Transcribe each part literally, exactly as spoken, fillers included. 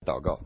祷告。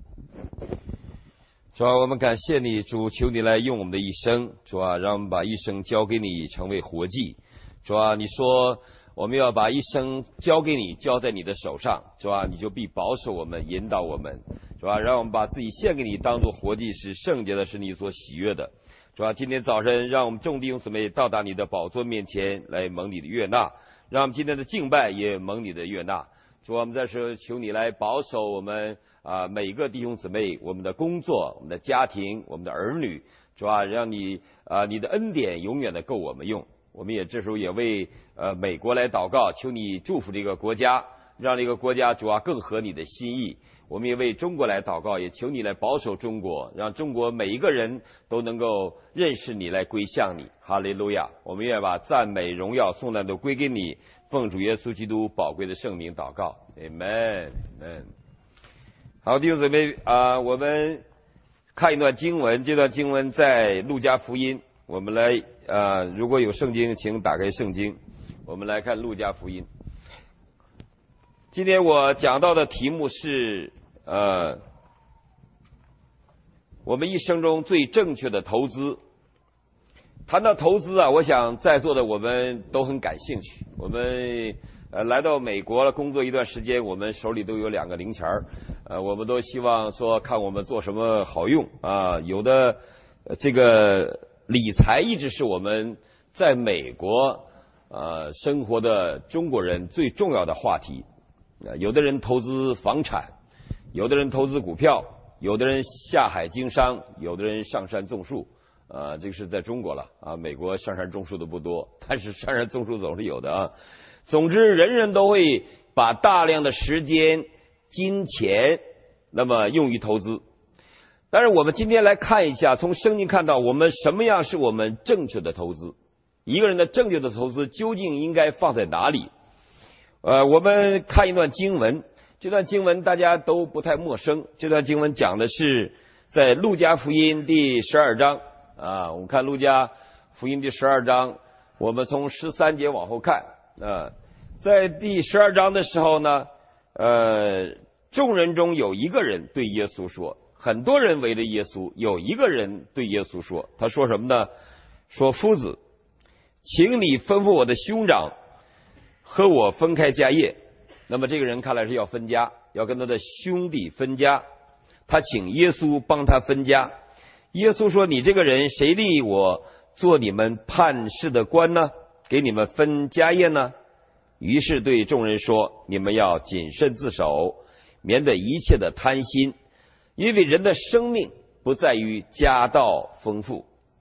主啊，我们感谢你，主，求你来用我们的一生，主啊，让我们把一生交给你，成为活祭。主啊，你说我们要把一生交给你，交在你的手上，主啊，你就必保守我们，引导我们，主啊，让我们把自己献给你，当作活祭，是圣洁的，是你所喜悦的。主啊，今天早晨让我们众弟兄姊妹到达你的宝座面前来蒙你的悦纳，让我们今天的敬拜也蒙你的悦纳。主啊，我们在这求你来保守我们啊、呃、每个弟兄姊妹，我们的工作，我们的家庭，我们的儿女。主啊，让你啊、呃、你的恩典永远的够我们用。我们也这时候也为呃美国来祷告，求你祝福这个国家，让这个国家主啊更合你的心意。我们也为中国来祷告，也求你来保守中国，让中国每一个人都能够认识你，来归向你。哈利路亚！我们愿把赞美、荣耀、颂赞都归给你，奉主耶稣基督宝贵的圣名祷告。Amen。Amen。好，弟兄姊妹啊、呃，我们看一段经文，这段经文在路加福音。我们来呃，如果有圣经，请打开圣经，我们来看路加福音。今天我讲到的题目是呃，我们一生中最正确的投资。谈到投资啊，我想在座的我们都很感兴趣。我们呃来到美国了，工作一段时间，我们手里都有两个零钱儿，呃，我们都希望说看我们做什么好用啊。有的、呃、这个理财一直是我们在美国呃生活的中国人最重要的话题。有的人投资房产，有的人投资股票，有的人下海经商，有的人上山种树。呃，这个是在中国了啊，美国上山种树的不多，但是上山种树总是有的啊。总之，人人都会把大量的时间、金钱，那么用于投资。但是我们今天来看一下，从圣经看到我们什么样是我们正确的投资，一个人的正确的投资究竟应该放在哪里？呃，我们看一段经文，这段经文大家都不太陌生。这段经文讲的是在路加福音第十二章啊，我们看路加福音第十二章，我们从十三节往后看啊，在第十二章的时候呢，呃，众人中有一个人对耶稣说，很多人围着耶稣，有一个人对耶稣说，他说什么呢？说夫子，请你吩咐我的兄长和我分开家业。那么这个人看来是要分家，要跟他的兄弟分家。他请耶稣帮他分家。耶稣说，你这个人谁立我做你们判事的官呢？给你们分家业呢？于是对众人说，你们要谨慎自守，免得一切的贪心，因为人的生命不在于家道丰富。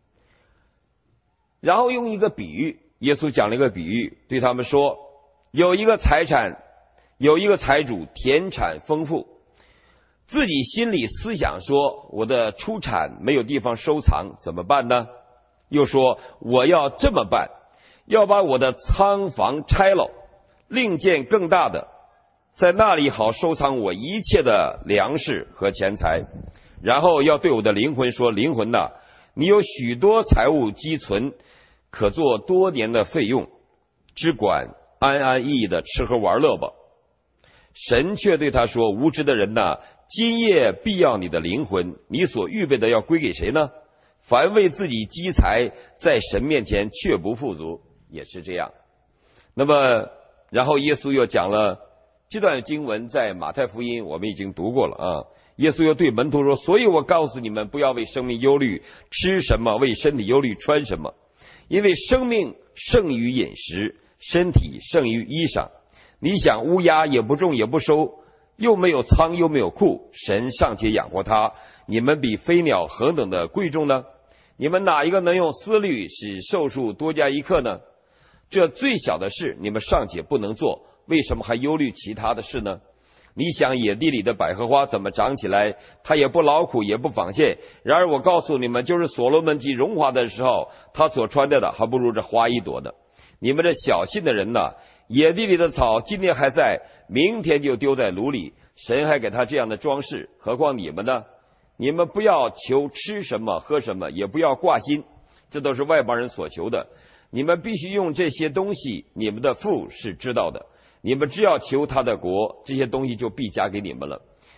然后用一个比喻，耶稣讲了一个比喻，对他们说，有一个财产，有一个财主田产丰富，自己心里思想说，我的出产没有地方收藏，怎么办呢？又说，我要这么办，要把我的仓房拆了，另建更大的，在那里好收藏我一切的粮食和钱财。然后要对我的灵魂说，灵魂哪，你有许多财物积存，可做多年的费用，只管安安逸逸的吃喝玩乐吧。神却对他说，无知的人哪，今夜必要你的灵魂，你所预备的要归给谁呢？凡为自己积财，在神面前却不富足，也是这样。那么然后耶稣又讲了这段经文，在马太福音我们已经读过了啊。耶稣又对门徒说，所以我告诉你们，不要为生命忧虑，吃什么，为身体忧虑，穿什么。因为生命胜于饮食，身体胜于衣裳。你想乌鸦也不种也不收，又没有仓又没有库，神尚且养活它，你们比飞鸟何等的贵重呢？你们哪一个能用思虑使寿数多加一刻呢？这最小的事你们尚且不能做，为什么还忧虑其他的事呢？你想野地里的百合花怎么长起来，它也不劳苦也不纺线，然而我告诉你们，就是所罗门极荣华的时候，他所穿戴的还不如这花一朵呢。你们这小信的人呢，野地里的草今天还在，明天就丢在炉里，神还给他这样的装饰，何况你们呢？你们不要求吃什么喝什么，也不要挂心，这都是外邦人所求的。你们必须用这些东西，你们的父是知道的。你们只要求他的国，这些东西就必加给你们了。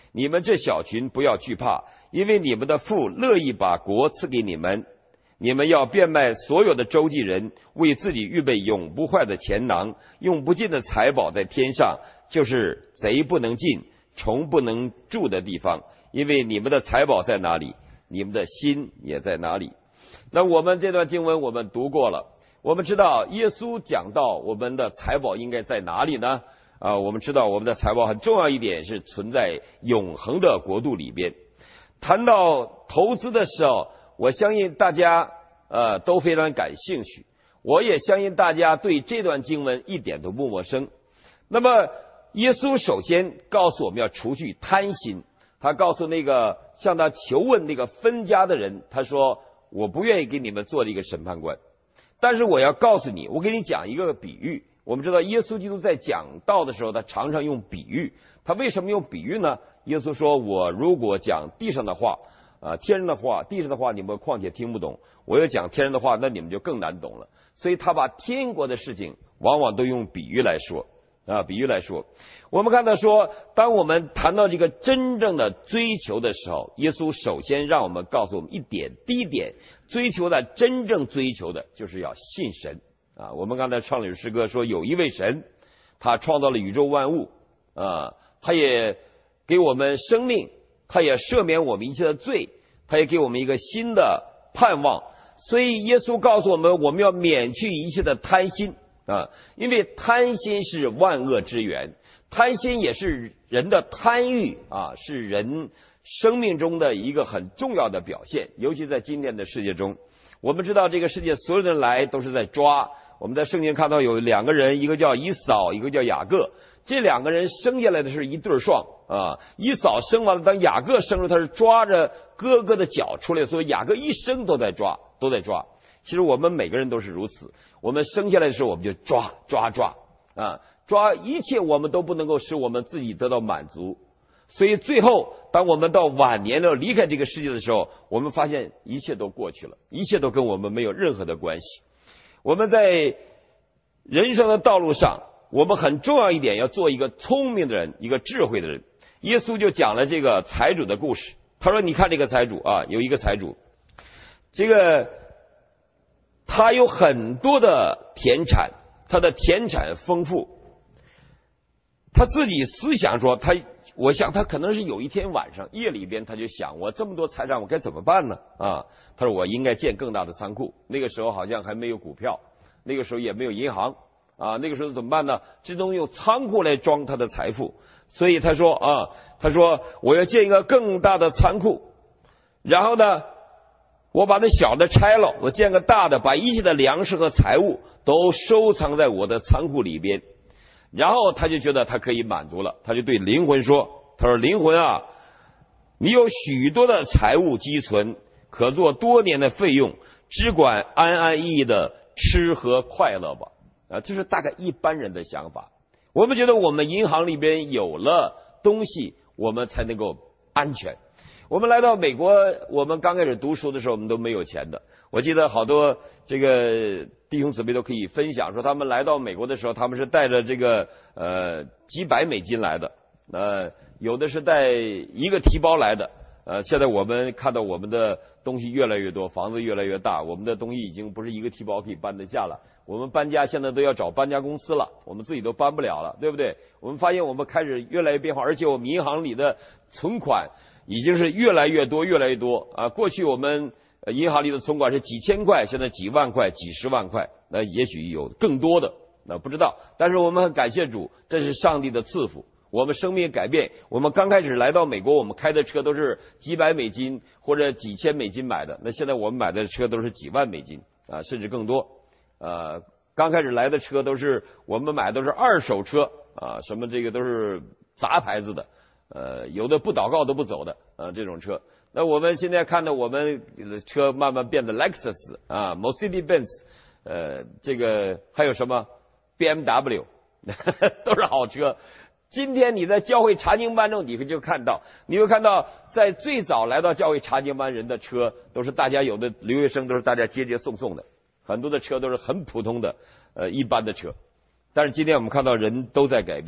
你们这小群不要惧怕，因为你们的父乐意把国赐给你们。你们要变卖所有的周济人，为自己预备永不坏的钱囊，用不尽的财宝在天上，就是贼不能进，虫不能住的地方。因为你们的财宝在哪里，你们的心也在哪里。那我们这段经文我们读过了，我们知道耶稣讲到我们的财宝应该在哪里呢？啊，我们知道我们的财宝很重要一点是存在永恒的国度里边。谈到投资的时候，我相信大家呃都非常感兴趣，我也相信大家对这段经文一点都不陌生。那么耶稣首先告诉我们要除去贪心，他告诉那个向他求问那个分家的人，他说我不愿意给你们做一个审判官，但是我要告诉你，我给你讲一个比喻。我们知道耶稣基督在讲道的时候，他常常用比喻。他为什么用比喻呢？耶稣说，我如果讲地上的话啊，天上的话，地上的话你们况且听不懂，我要讲天上的话，那你们就更难懂了。所以他把天国的事情往往都用比喻来说啊，比喻来说。我们看到说，当我们谈到这个真正的追求的时候，耶稣首先让我们告诉我们一点，第一点，追求的真正追求的就是要信神啊。我们刚才唱了首诗歌说，有一位神，他创造了宇宙万物啊，他也给我们生命，他也赦免我们一切的罪，他也给我们一个新的盼望。所以耶稣告诉我们，我们要免去一切的贪心啊，因为贪心是万恶之源，贪心也是人的贪欲啊，是人生命中的一个很重要的表现。尤其在今天的世界中，我们知道这个世界所有的人来都是在抓。我们在圣经看到有两个人，一个叫以扫，一个叫雅各。这两个人生下来的是一对双啊。以扫生完了，当雅各生了，他是抓着哥哥的脚出来，所以雅各一生都在抓，都在抓。其实我们每个人都是如此，我们生下来的时候我们就抓抓抓啊，抓一切我们都不能够使我们自己得到满足。所以最后当我们到晚年了离开这个世界的时候，我们发现一切都过去了，一切都跟我们没有任何的关系。我们在人生的道路上，我们很重要一点要做一个聪明的人，一个智慧的人。耶稣就讲了这个财主的故事，他说你看这个财主啊，有一个财主，这个他有很多的田产，他的田产丰富，他自己思想说，他我想他可能是有一天晚上夜里边，他就想，我这么多财产我该怎么办呢啊？他说我应该建更大的仓库。那个时候好像还没有股票，那个时候也没有银行啊，那个时候怎么办呢？只能用仓库来装他的财富。所以他说啊，他说我要建一个更大的仓库，然后呢我把那小的拆了，我建个大的，把一切的粮食和财物都收藏在我的仓库里边。然后他就觉得他可以满足了，他就对灵魂说，他说灵魂啊，你有许多的财物积存，可做多年的费用，只管安安逸逸的吃和快乐吧。啊，这是大概一般人的想法。我们觉得我们银行里边有了东西，我们才能够安全。我们来到美国，我们刚开始读书的时候，我们都没有钱的。我记得好多这个弟兄姊妹都可以分享说，他们来到美国的时候，他们是带着这个呃几百美金来的，呃有的是带一个提包来的。呃现在我们看到我们的东西越来越多，房子越来越大，我们的东西已经不是一个提包可以搬得下了。我们搬家现在都要找搬家公司了，我们自己都搬不了了，对不对？我们发现我们开始越来越变化，而且我们银行里的存款已经是越来越多越来越多啊！过去我们银行里的存款是几千块，现在几万块几十万块，那也许有更多的，那不知道。但是我们很感谢主，这是上帝的赐福，我们生命改变。我们刚开始来到美国，我们开的车都是几百美金或者几千美金买的，那现在我们买的车都是几万美金啊，甚至更多。呃刚开始来的车都是我们买的都是二手车啊，什么这个都是杂牌子的，呃有的不祷告都不走的啊，这种车。那我们现在看到我们车慢慢变得 Lexus 啊 Mercedes-Benz， 呃这个还有什么 B M W 都是好车。今天你在教会查经班中，你就看到，你会看到在最早来到教会查经班人的车都是大家有的留学生都是大家接接送送的，很多的车都是很普通的呃一般的车。但是今天我们看到人都在改变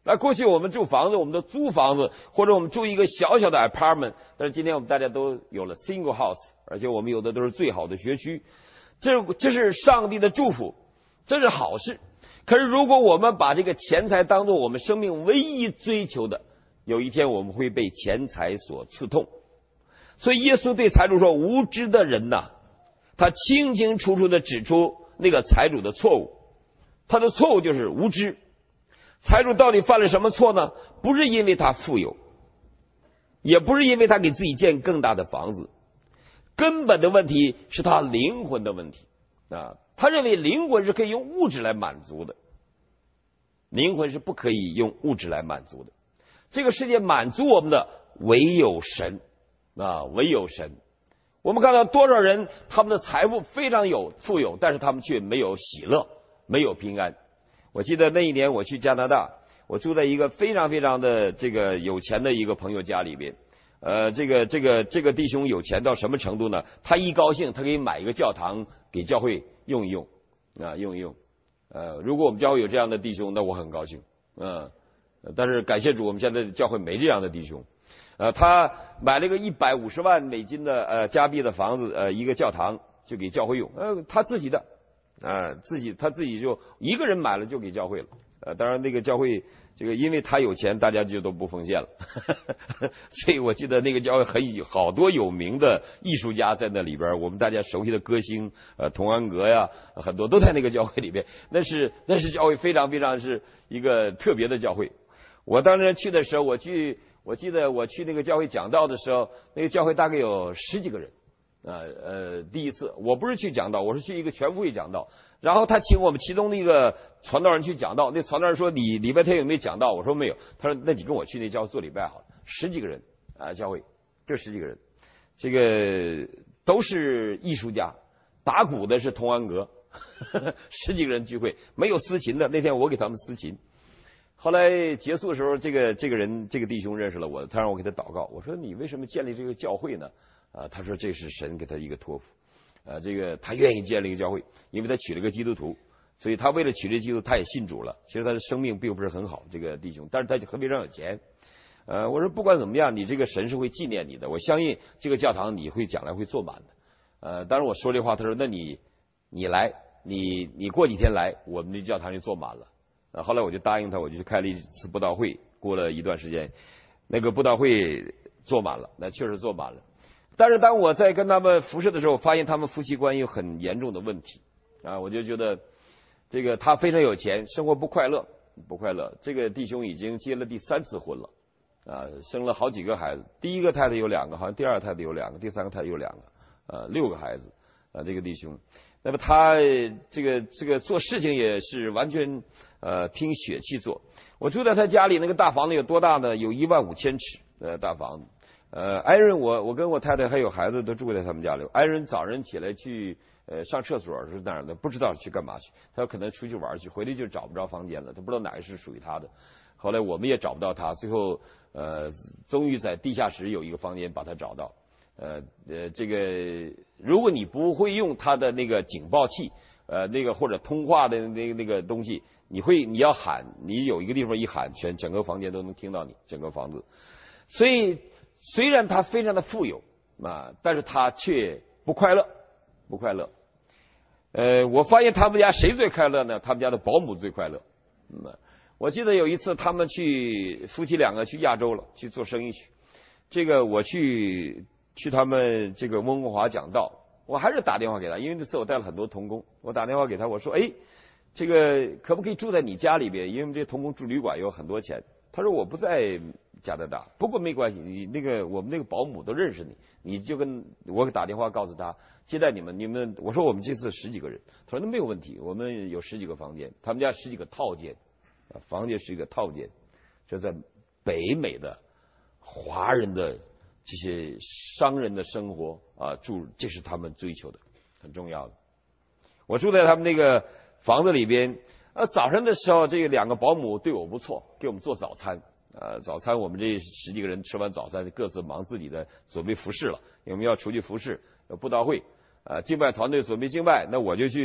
那过去我们住房子，我们都租房子，或者我们住一个小小的 apartment， 但是今天我们大家都有了 single house， 而且我们有的都是最好的学区，这这是上帝的祝福，这是好事。可是如果我们把这个钱财当作我们生命唯一追求的，有一天我们会被钱财所刺痛。所以耶稣对财主说，无知的人呐，他清清楚楚的指出那个财主的错误，他的错误就是无知。财主到底犯了什么错呢？不是因为他富有，也不是因为他给自己建更大的房子，根本的问题是他灵魂的问题啊！他认为灵魂是可以用物质来满足的，灵魂是不可以用物质来满足的。这个世界满足我们的唯有神啊，唯有神。我们看到多少人，他们的财富非常有富有，但是他们却没有喜乐，没有平安。我记得那一年我去加拿大，我住在一个非常非常的这个有钱的一个朋友家里边。呃，这个这个这个弟兄有钱到什么程度呢？他一高兴，他可以买一个教堂给教会用一用啊，用一用。呃，如果我们教会有这样的弟兄，那我很高兴。嗯、呃，但是感谢主，我们现在教会没这样的弟兄。呃，他买了个一百五十万美金的呃加币的房子，呃，一个教堂就给教会用，呃，他自己的。啊，自己他自己就一个人买了就给教会了，呃，当然那个教会这个因为他有钱，大家就都不奉献了，所以我记得那个教会很有好多有名的艺术家在那里边，我们大家熟悉的歌星，呃，童安格呀，很多都在那个教会里边，那是那是教会非常非常是一个特别的教会。我当时去的时候，我去我记得我去那个教会讲道的时候，那个教会大概有十几个人。呃呃，第一次我不是去讲道，我是去一个全福会讲道，然后他请我们其中的一个传道人去讲道，那传道人说你礼拜天有没有讲道？我说没有，他说那你跟我去那教会做礼拜好了。十几个人啊、呃，教会这十几个人，这个都是艺术家，打鼓的是童安格，呵呵，十几个人聚会，没有司琴的，那天我给他们司琴。后来结束的时候，这个这个人这个弟兄认识了我，他让我给他祷告，我说你为什么建立这个教会呢？啊，他说这是神给他一个托付，呃，这个他愿意建立一个教会，因为他娶了个基督徒，所以他为了娶这基督徒，他也信主了。其实他的生命并不是很好，这个弟兄，但是他就非常有钱。呃，我说不管怎么样，你这个神是会纪念你的，我相信这个教堂你会将来会坐满的。呃，当时我说这话，他说那你你来，你你过几天来，我们这教堂就坐满了。呃，后来我就答应他，我就去开了一次布道会，过了一段时间，那个布道会坐满了，那确实坐满了。但是当我在跟他们服侍的时候，发现他们夫妻关系有很严重的问题啊，我就觉得这个他非常有钱，生活不快乐，不快乐。这个弟兄已经结了第三次婚了啊，生了好几个孩子，第一个太太有两个，好像第二个太太有两个，第三个太太有两个，呃，六个孩子啊，这个弟兄。那么他这个这个做事情也是完全呃拼血气做。我住在他家里，那个大房子有多大呢？有一万五千尺呃大房子。呃，艾伦，我我跟我太太还有孩子都住在他们家里。艾伦早晨起来去呃上厕所是哪儿的？不知道去干嘛去，他可能出去玩去，回来就找不着房间了，他不知道哪个是属于他的。后来我们也找不到他，最后呃终于在地下室有一个房间把他找到。呃呃，这个如果你不会用他的那个警报器，呃那个或者通话的那个那个东西，你会你要喊，你有一个地方一喊，全整个房间都能听到你，整个房子。所以虽然他非常的富有啊，但是他却不快乐，不快乐。呃，我发现他们家谁最快乐呢？他们家的保姆最快乐。嗯，我记得有一次他们去夫妻两个去亚洲了，去做生意去。这个我去去他们这个温哥华讲道，我还是打电话给他，因为这次我带了很多童工，我打电话给他，我说，哎，这个可不可以住在你家里边？因为这童工住旅馆有很多钱。他说我不在加拿大，不过没关系，你那个我们那个保姆都认识你，你就跟我打电话告诉他接待你们，你们我说我们这次十几个人，他说那没有问题，我们有十几个房间，他们家十几个套间，房间是一个套间，这在北美的华人的这些商人的生活啊，住这是他们追求的，很重要的。我住在他们那个房子里边。呃，早上的时候，这个两个保姆对我不错，给我们做早餐。呃，早餐我们这十几个人吃完早餐，各自忙自己的准备服侍了。我们要出去服侍，有布道会，呃，敬拜团队准备敬拜，那我就去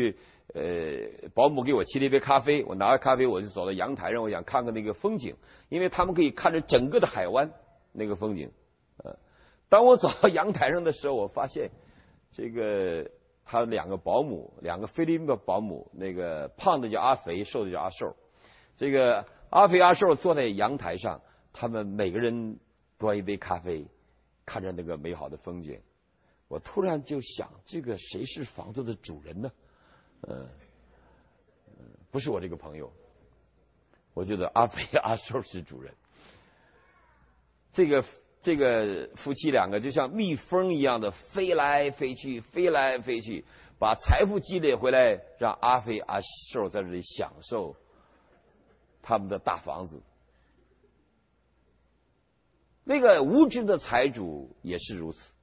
呃，保姆给我沏了一杯咖啡，我拿了咖啡我就走到阳台上，我想看看那个风景，因为他们可以看着整个的海湾那个风景。呃，当我走到阳台上的时候，我发现这个他两个保姆，两个菲律宾的保姆，那个胖的叫阿肥，瘦的叫阿瘦。这个阿肥阿瘦坐在阳台上，他们每个人端一杯咖啡，看着那个美好的风景。我突然就想，这个谁是房子的主人呢？呃，不是我这个朋友，我觉得阿肥阿瘦是主人。这个这个夫妻两个就像蜜蜂一样的飞来飞去，飞来飞去，把财富积累回来，让阿肥阿瘦在这里享受他们的大房子。那个无知的财主也是如此，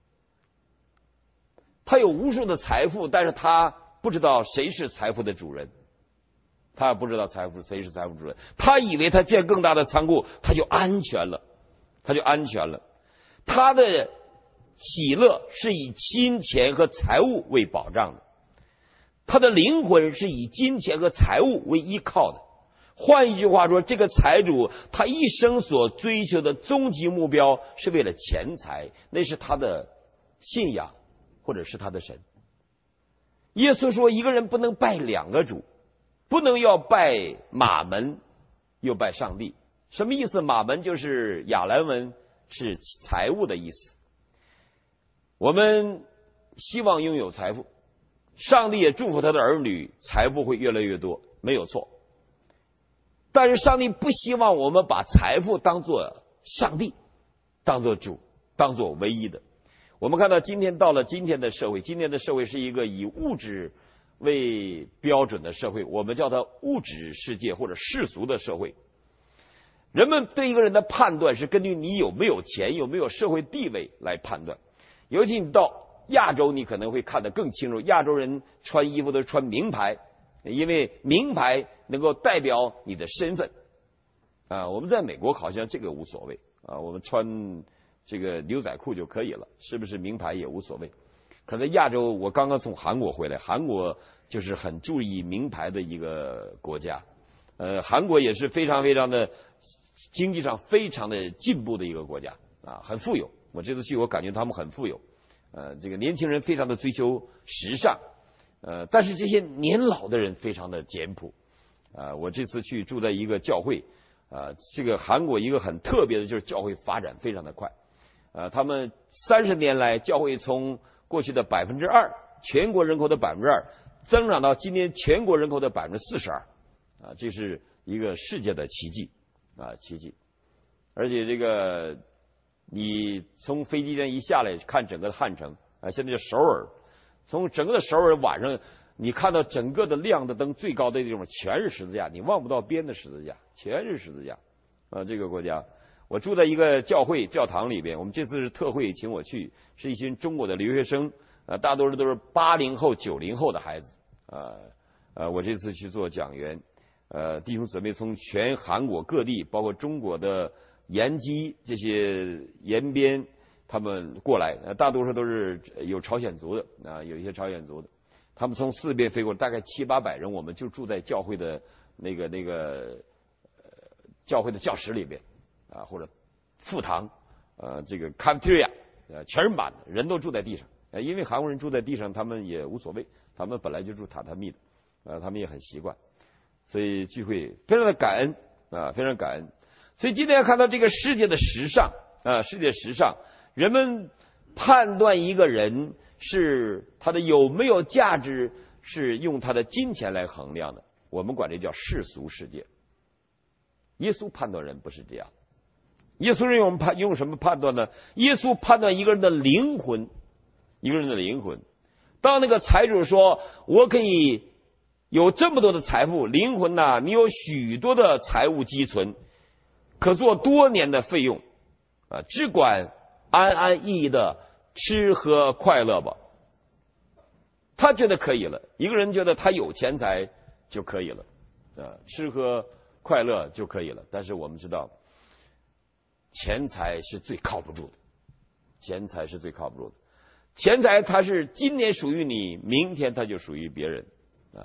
他有无数的财富，但是他不知道谁是财富的主人，他不知道财富谁是财富主人，他以为他建更大的仓库他就安全了，他就安全了。他的喜乐是以金钱和财物为保障的，他的灵魂是以金钱和财物为依靠的。换一句话说，这个财主他一生所追求的终极目标是为了钱财，那是他的信仰或者是他的神。耶稣说，一个人不能拜两个主，不能要拜马门又拜上帝。什么意思？马门就是亚兰文，是财物的意思。我们希望拥有财富，上帝也祝福他的儿女财富会越来越多，没有错。但是上帝不希望我们把财富当作上帝，当作主，当作唯一的。我们看到今天到了今天的社会，今天的社会是一个以物质为标准的社会，我们叫它物质世界或者世俗的社会。人们对一个人的判断是根据你有没有钱，有没有社会地位来判断。尤其你到亚洲，你可能会看得更清楚，亚洲人穿衣服都穿名牌，因为名牌能够代表你的身份啊。我们在美国好像这个无所谓啊，我们穿这个牛仔裤就可以了，是不是名牌也无所谓。可是在亚洲，我刚刚从韩国回来，韩国就是很注意名牌的一个国家，呃，韩国也是非常非常的经济上非常的进步的一个国家啊，很富有。我这次去，我感觉他们很富有，呃，这个年轻人非常的追求时尚，呃，但是这些年老的人非常的简朴。啊，我这次去住在一个教会，啊，这个韩国一个很特别的就是教会发展非常的快，啊，他们三十年来教会从过去的百分之二，全国人口的百分之二，增长到今年全国人口的百分之四十二，啊，这是一个世界的奇迹，啊，奇迹。而且这个你从飞机上一下来看整个的汉城，啊，现在叫首尔，从整个的首尔晚上你看到整个的亮的灯最高的地方全是十字架，你望不到边的十字架，全是十字架。啊，这个国家，我住在一个教会教堂里边，我们这次是特会请我去，是一群中国的留学生，啊，大多数都是八零后、九零后的孩子，啊，呃，我这次去做讲员，呃，弟兄姊妹从全韩国各地，包括中国的延吉这些延边，他们过来，呃，大多数都是有朝鲜族的，啊，有一些朝鲜族的。他们从四边飞过来，大概七八百人，我们就住在教会的那个那个呃教会的教室里边啊，或者副堂，呃，这个 cafeteria， 呃，全是满的，人都住在地上。呃，因为韩国人住在地上，他们也无所谓，他们本来就住榻榻米的，呃，他们也很习惯，所以聚会非常的感恩啊，非常感恩。所以今天看到这个世界的时尚啊，世界时尚，人们判断一个人是他的有没有价值，是用他的金钱来衡量的，我们管这叫世俗世界。耶稣判断人不是这样，耶稣是用判用什么判断呢？耶稣判断一个人的灵魂，一个人的灵魂。当那个财主说我可以有这么多的财富，灵魂呐、啊，你有许多的财物积存，可做多年的费用啊，只管安安逸逸的吃喝快乐吧。他觉得可以了，一个人觉得他有钱财就可以了，啊，吃喝快乐就可以了。但是我们知道，钱财是最靠不住的，钱财是最靠不住的。钱财它是今年属于你，明天它就属于别人啊。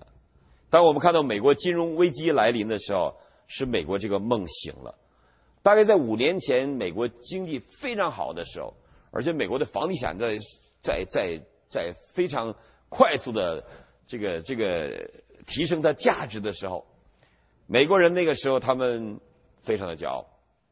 当我们看到美国金融危机来临的时候，使美国这个梦醒了。大概在五年前，美国经济非常好的时候，而且美国的房地产在在在在非常快速的这个这个提升它价值的时候，美国人那个时候他们非常的骄傲，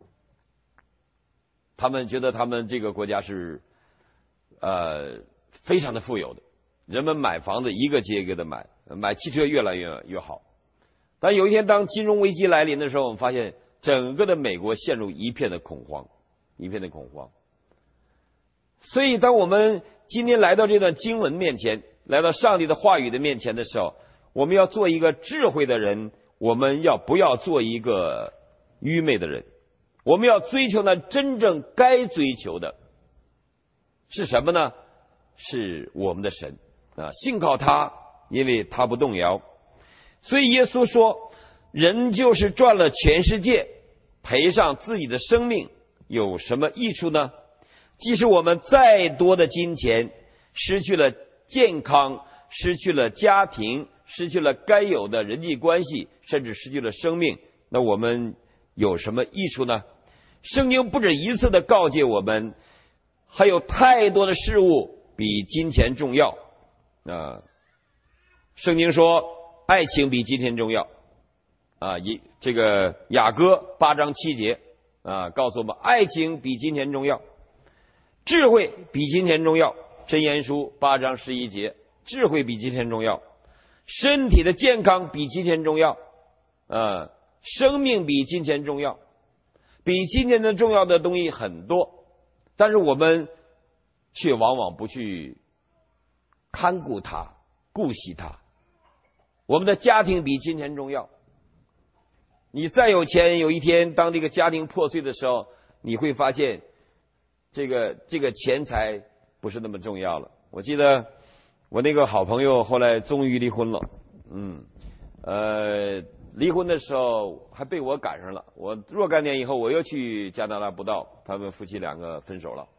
他们觉得他们这个国家是呃非常的富有的，人们买房子一个接一个的买，买汽车越来越越好。但有一天当金融危机来临的时候，我们发现整个的美国陷入一片的恐慌，一片的恐慌。所以当我们今天来到这段经文面前，来到上帝的话语的面前的时候，我们要做一个智慧的人，我们要不要做一个愚昧的人？我们要追求那真正该追求的是什么呢？是我们的神啊，信靠他，因为他不动摇。所以耶稣说，人就是赚了全世界，赔上自己的生命，有什么益处呢？即使我们再多的金钱，失去了健康，失去了家庭，失去了该有的人际关系，甚至失去了生命，那我们有什么益处呢？圣经不止一次的告诫我们，还有太多的事物比金钱重要啊！圣经说，爱情比金钱重要啊！一这个雅歌八章七节啊，告诉我们，爱情比金钱重要，智慧比金钱重要。箴言书八章十一节，智慧比金钱重要，身体的健康比金钱重要啊，生命比金钱重要。比金钱的重要的东西很多，但是我们却往往不去看顾它，顾惜它。我们的家庭比金钱重要。你再有钱，有一天当这个家庭破碎的时候，你会发现这个这个钱财不是那么重要了。我记得我那个好朋友后来终于离婚了，嗯，呃，离婚的时候还被我赶上了。我若干年以后，我又去加拿大布道，他们夫妻两个分手了。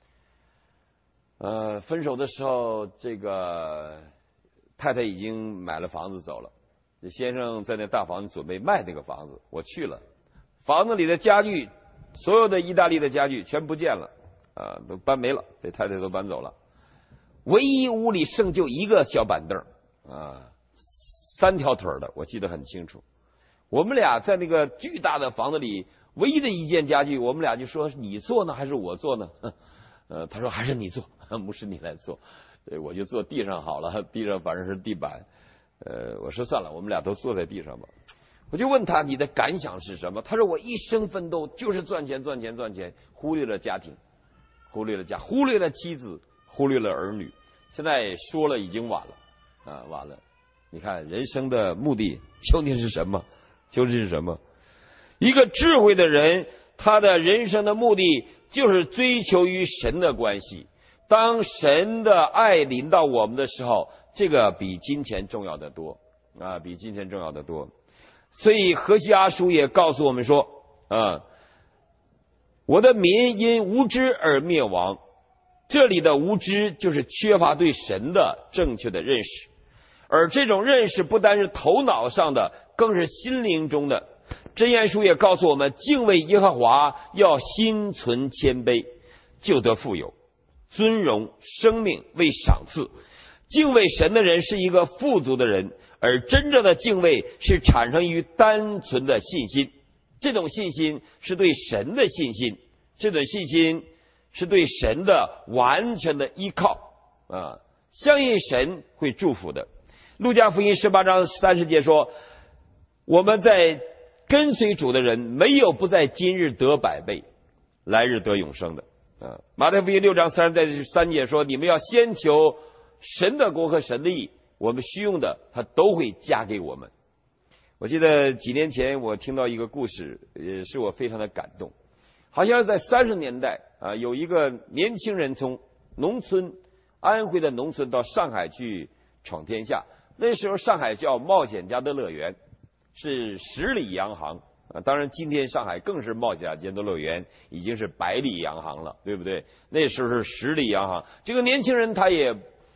呃，分手的时候，这个太太已经买了房子走了，先生在那大房子准备卖那个房子，我去了，房子里的家具，所有的意大利的家具全不见了，啊、呃，都搬没了，被太太都搬走了。唯一屋里剩就一个小板凳，啊、呃，三条腿的，我记得很清楚。我们俩在那个巨大的房子里，唯一的一件家具，我们俩就说你坐呢还是我坐呢？呃，他说还是你坐，牧师你来坐。我就坐地上好了，地上反正是地板。呃，我说算了，我们俩都坐在地上吧。我就问他你的感想是什么？他说我一生奋斗就是赚钱赚钱赚钱，忽略了家庭，忽略了家，忽略了妻子，忽略了儿女。现在说了已经晚了啊，晚了。你看人生的目的究竟是什么？究竟是什么？一个智慧的人，他的人生的目的就是追求与神的关系。当神的爱临到我们的时候，这个比金钱重要的多啊，比金钱重要的多。所以何西阿书也告诉我们说啊，我的民因无知而灭亡。这里的无知就是缺乏对神的正确的认识，而这种认识不单是头脑上的，更是心灵中的。箴言书也告诉我们，敬畏耶和华要心存谦卑，就得富有，尊荣生命为赏赐。敬畏神的人是一个富足的人，而真正的敬畏是产生于单纯的信心。这种信心是对神的信心，这种信心是对神的完全的依靠啊，相信神会祝福的。路加福音十八章三十节说，我们在跟随主的人，没有不在今日得百倍，来日得永生的。啊，马太福音六章三十三节说，你们要先求神的国和神的义，我们需用的他都会加给我们。我记得几年前我听到一个故事，也是我非常的感动。好像是在三十年代啊，有一个年轻人从农村安徽的农村到上海去闯天下。那时候上海叫冒险家的乐园，是十里洋行啊。当然今天上海更是冒险家的乐园，已经是百里洋行了，对不对？那时候是十里洋行。这个年轻人他也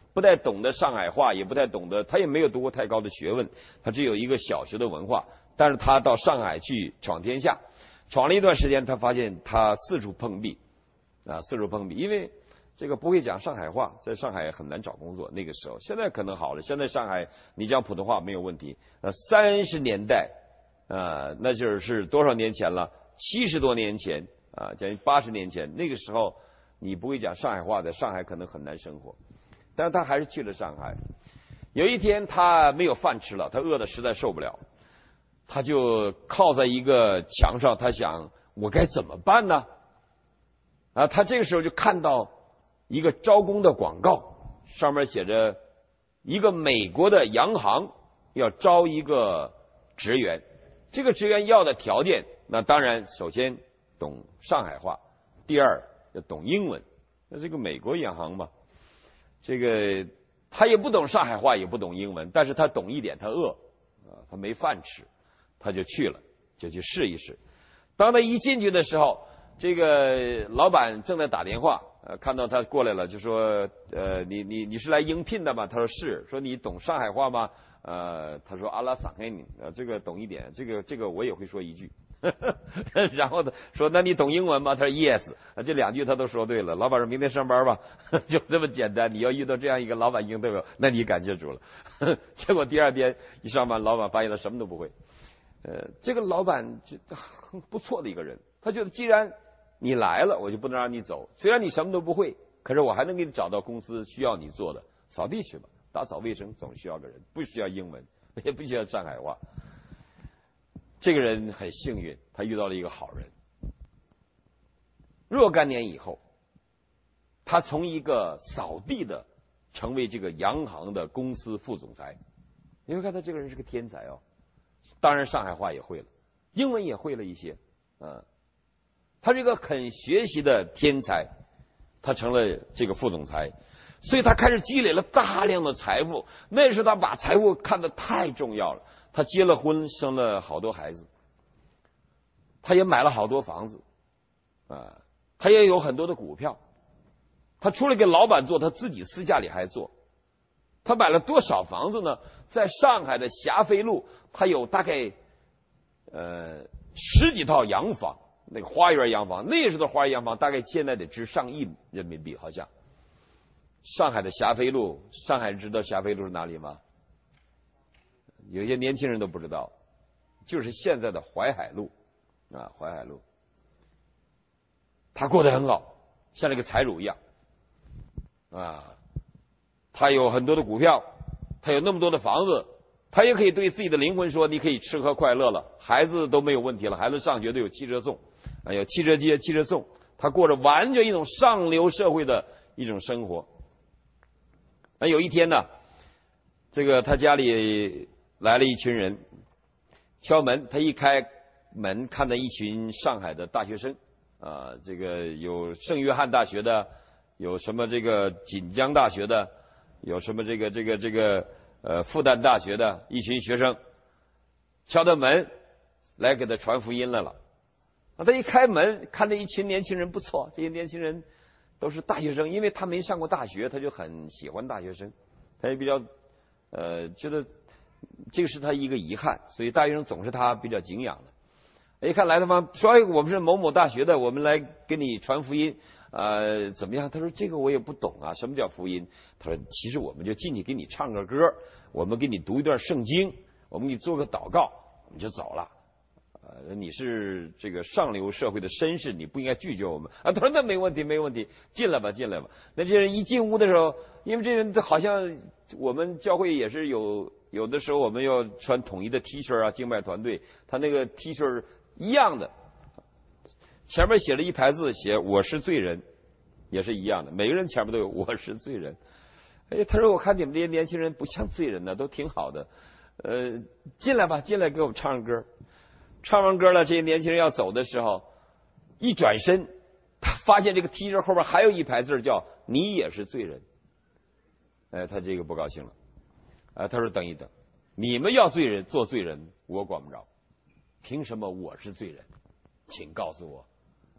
不太懂得上海话，也不太懂得，他也没有读过太高的学问，他只有一个小学的文化。但是他到上海去闯天下，闯了一段时间，他发现他四处碰壁啊，四处碰壁，因为这个不会讲上海话，在上海很难找工作。那个时候，现在可能好了，现在上海你讲普通话没有问题。呃，三十年代啊，那就是多少年前了？七十多年前啊，将近八十年前，那个时候你不会讲上海话，在上海可能很难生活。但是他还是去了上海。有一天他没有饭吃了，他饿得实在受不了，他就靠在一个墙上，他想我该怎么办呢？啊，他这个时候就看到一个招工的广告，上面写着一个美国的洋行要招一个职员，这个职员要的条件，那当然首先懂上海话，第二要懂英文。那这个美国洋行嘛，这个他也不懂上海话，也不懂英文，但是他懂一点，他饿啊，他没饭吃，他就去了，就去试一试。当他一进去的时候，这个老板正在打电话，呃，看到他过来了，就说，呃，你你你是来应聘的吗？他说是。说你懂上海话吗？呃，他说阿拉桑黑你，呃，这个懂一点，这个这个我也会说一句。然后他说那你懂英文吗？他说 yes， 这两句他都说对了。老板说明天上班吧，就这么简单。你要遇到这样一个老板应对我，那你感谢主了。结果第二天一上班，老板发现他什么都不会。呃，这个老板就很不错的一个人，他觉得既然你来了，我就不能让你走。虽然你什么都不会，可是我还能给你找到公司需要你做的，扫地去吧，打扫卫生总需要个人，不需要英文，也不需要上海话。这个人很幸运，他遇到了一个好人。若干年以后，他从一个扫地的成为这个洋行的公司副总裁。你会看到这个人是个天才哦，当然上海话也会了，英文也会了一些啊。他是一个肯学习的天才，他成了这个副总裁，所以他开始积累了大量的财富。那时候他把财富看得太重要了，他结了婚，生了好多孩子，他也买了好多房子啊，他也有很多的股票。他除了给老板做，他自己私下里还做。他买了多少房子呢？在上海的霞飞路，他有大概呃十几套洋房，那个花园洋房，那时候的花园洋房大概现在得值上亿人民币，好像。上海的霞飞路，上海人知道霞飞路是哪里吗？有些年轻人都不知道，就是现在的淮海路啊，淮海路。他过得很好，像那个财主一样啊。他有很多的股票，他有那么多的房子，他也可以对自己的灵魂说：“你可以吃喝快乐了，孩子都没有问题了，孩子上学都有汽车送，啊，有汽车接、汽车送。”他过着完全一种上流社会的一种生活。那有一天呢，这个他家里来了一群人，敲门，他一开门，看到一群上海的大学生啊，这个有圣约翰大学的，有什么这个锦江大学的。有什么这个这个这个呃复旦大学的一群学生敲他门来给他传福音来了。那他一开门，看着一群年轻人不错，这些年轻人都是大学生，因为他没上过大学，他就很喜欢大学生，他也比较呃觉得这个是他一个遗憾，所以大学生总是他比较敬仰的。一看来他妈说，哎，我们是某某大学的，我们来给你传福音。呃，怎么样？他说这个我也不懂啊，什么叫福音？他说其实我们就进去给你唱个歌，我们给你读一段圣经，我们给你做个祷告，我们就走了。呃，你是这个上流社会的绅士，你不应该拒绝我们啊。他说那没问题，没问题，进来吧，进来吧。那这人一进屋的时候，因为这人好像我们教会也是有有的时候我们要穿统一的 T 恤啊，敬拜团队，他那个 T 恤一样的。前面写了一排字，写我是罪人，也是一样的，每个人前面都有我是罪人。哎，他说我看你们这些年轻人不像罪人呢，都挺好的。呃，进来吧，进来给我们唱歌。唱完歌了，这些年轻人要走的时候，一转身，他发现这个 T 恤后边还有一排字叫你也是罪人。哎，他这个不高兴了。啊，他说等一等，你们要罪人做罪人，我管不着，凭什么我是罪人？请告诉我。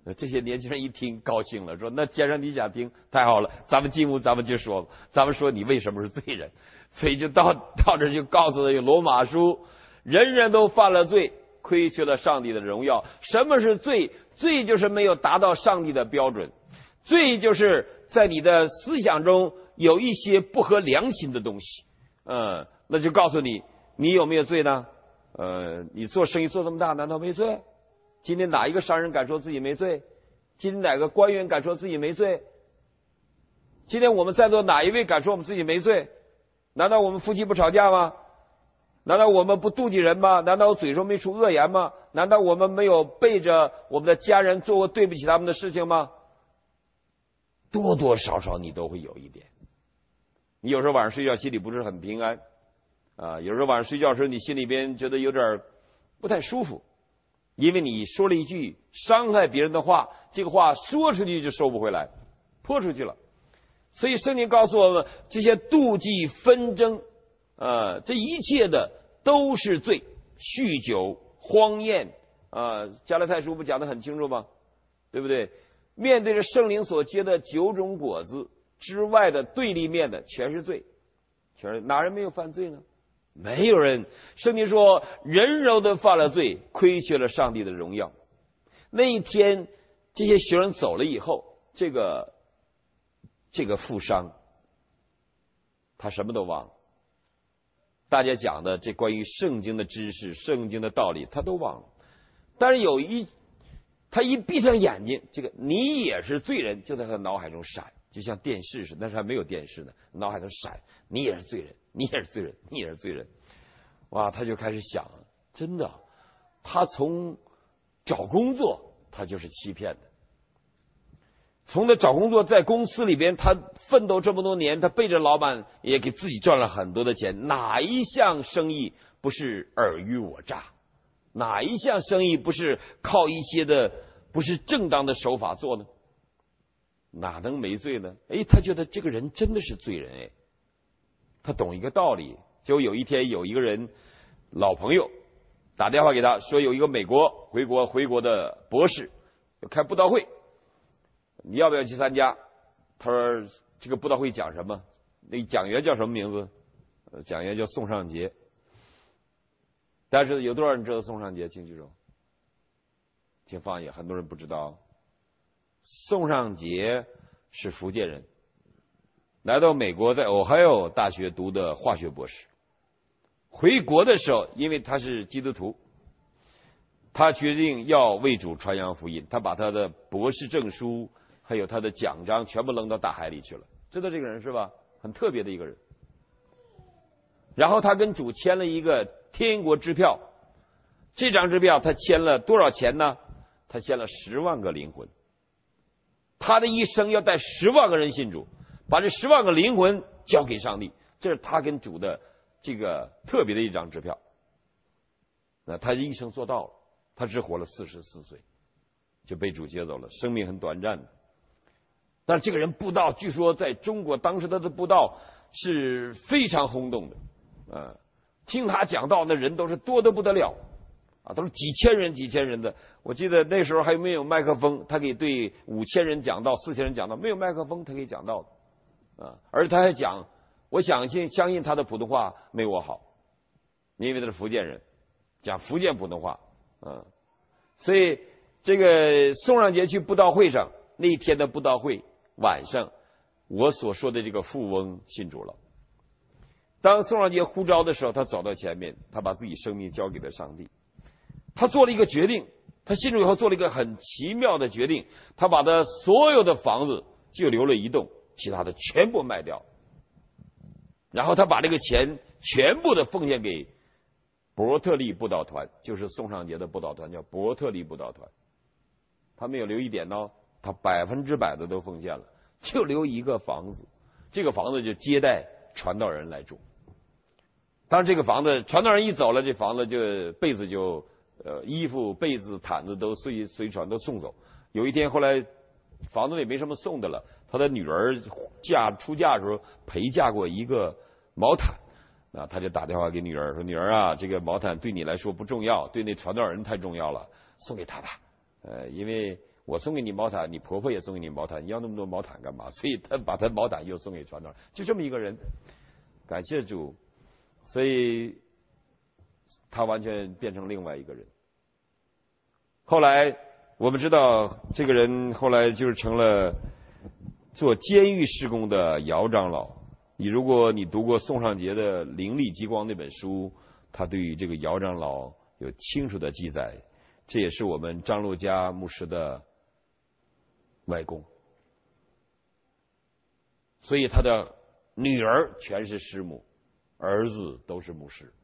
这些年轻人一听高兴了，说那既然你想听，太好了，咱们进屋咱们就说，咱们说你为什么是罪人。所以就到到这就告诉他，有罗马书，人人都犯了罪，亏缺了上帝的荣耀。什么是罪？罪就是没有达到上帝的标准，罪就是在你的思想中有一些不合良心的东西。嗯，那就告诉你，你有没有罪呢？呃，你做生意做这么大，难道没罪？今天哪一个商人敢说自己没罪？今天哪个官员敢说自己没罪？今天我们在座哪一位敢说我们自己没罪？难道我们夫妻不吵架吗？难道我们不妒忌人吗？难道我嘴中没出恶言吗？难道我们没有背着我们的家人做过对不起他们的事情吗？多多少少你都会有一点。你有时候晚上睡觉心里不是很平安啊，有时候晚上睡觉的时候你心里边觉得有点不太舒服，因为你说了一句伤害别人的话，这个话说出去就收不回来，泼出去了。所以圣经告诉我们，这些妒忌纷争呃，这一切的都是罪，酗酒荒宴啊，加拉太书不讲得很清楚吗？对不对？面对着圣灵所结的九种果子之外的对立面的全是罪，全是哪人没有犯罪呢？没有人。圣经说人人都犯了罪，亏缺了上帝的荣耀。那一天这些学生走了以后，这个这个富商他什么都忘了，大家讲的这关于圣经的知识圣经的道理他都忘了。但是有一他一闭上眼睛，这个你也是罪人就在他脑海中闪，就像电视似的，但是还没有电视呢，脑海中闪，你也是罪人，你也是罪人，你也是罪人。哇，他就开始想，真的，他从找工作他就是欺骗的，从他找工作在公司里边他奋斗这么多年，他背着老板也给自己赚了很多的钱，哪一项生意不是尔虞我诈？哪一项生意不是靠一些的不是正当的手法做呢？哪能没罪呢？哎，他觉得这个人真的是罪人。哎，他懂一个道理，就有一天有一个人老朋友打电话给他说，有一个美国回国回国的博士要开布道会，你要不要去参加？他说这个布道会讲什么？那讲员叫什么名字？讲员叫宋尚杰。但是有多少人知道宋尚杰？请举手。请放眼，很多人不知道。宋尚杰是福建人，来到美国，在 Ohio 大学读的化学博士。回国的时候，因为他是基督徒，他决定要为主传扬福音，他把他的博士证书还有他的奖章全部扔到大海里去了。知道这个人是吧？很特别的一个人。然后他跟主签了一个天国支票，这张支票他签了多少钱呢？他签了十万个灵魂，他的一生要带十万个人信主，把这十万个灵魂交给上帝，这是他跟主的这个特别的一张支票。那他一生做到了，他只活了四十四岁就被主接走了，生命很短暂的。但是这个人布道，据说在中国当时他的布道是非常轰动的。呃，听他讲道，那人都是多得不得了啊，都是几千人、几千人的。我记得那时候还没有麦克风，他可以对五千人讲道、四千人讲道，没有麦克风他可以讲道的啊。而他还讲，我相信相信他的普通话没我好，因为他是福建人，讲福建普通话啊。所以这个宋尚杰去布道会上，那一天的布道会晚上，我所说的这个富翁信主了。当宋尚杰呼召的时候，他走到前面，他把自己生命交给了上帝。他做了一个决定，他信主以后做了一个很奇妙的决定，他把他所有的房子就留了一栋，其他的全部卖掉，然后他把这个钱全部的奉献给伯特利布道团，就是宋尚杰的布道团，叫伯特利布道团。他没有留一点呢，他百分之百的都奉献了，就留一个房子，这个房子就接待传道人来住。当然这个房子传道人一走了，这房子就被子就呃衣服被子毯子都随随传都送走。有一天后来房子里没什么送的了，他的女儿嫁出嫁的时候陪嫁过一个毛毯，那他就打电话给女儿说，女儿啊，这个毛毯对你来说不重要，对那传道人太重要了，送给他吧。呃因为我送给你毛毯，你婆婆也送给你毛毯，你要那么多毛毯干嘛？所以他把他毛毯又送给传道人，就这么一个人，感谢主，所以他完全变成另外一个人。后来我们知道这个人后来就是成了做监狱事工的姚长老。你如果你读过宋尚杰的《灵力极光》那本书，他对于这个姚长老有清楚的记载，这也是我们张路家牧师的外公，所以他的女儿全是师母，儿子都是牧师。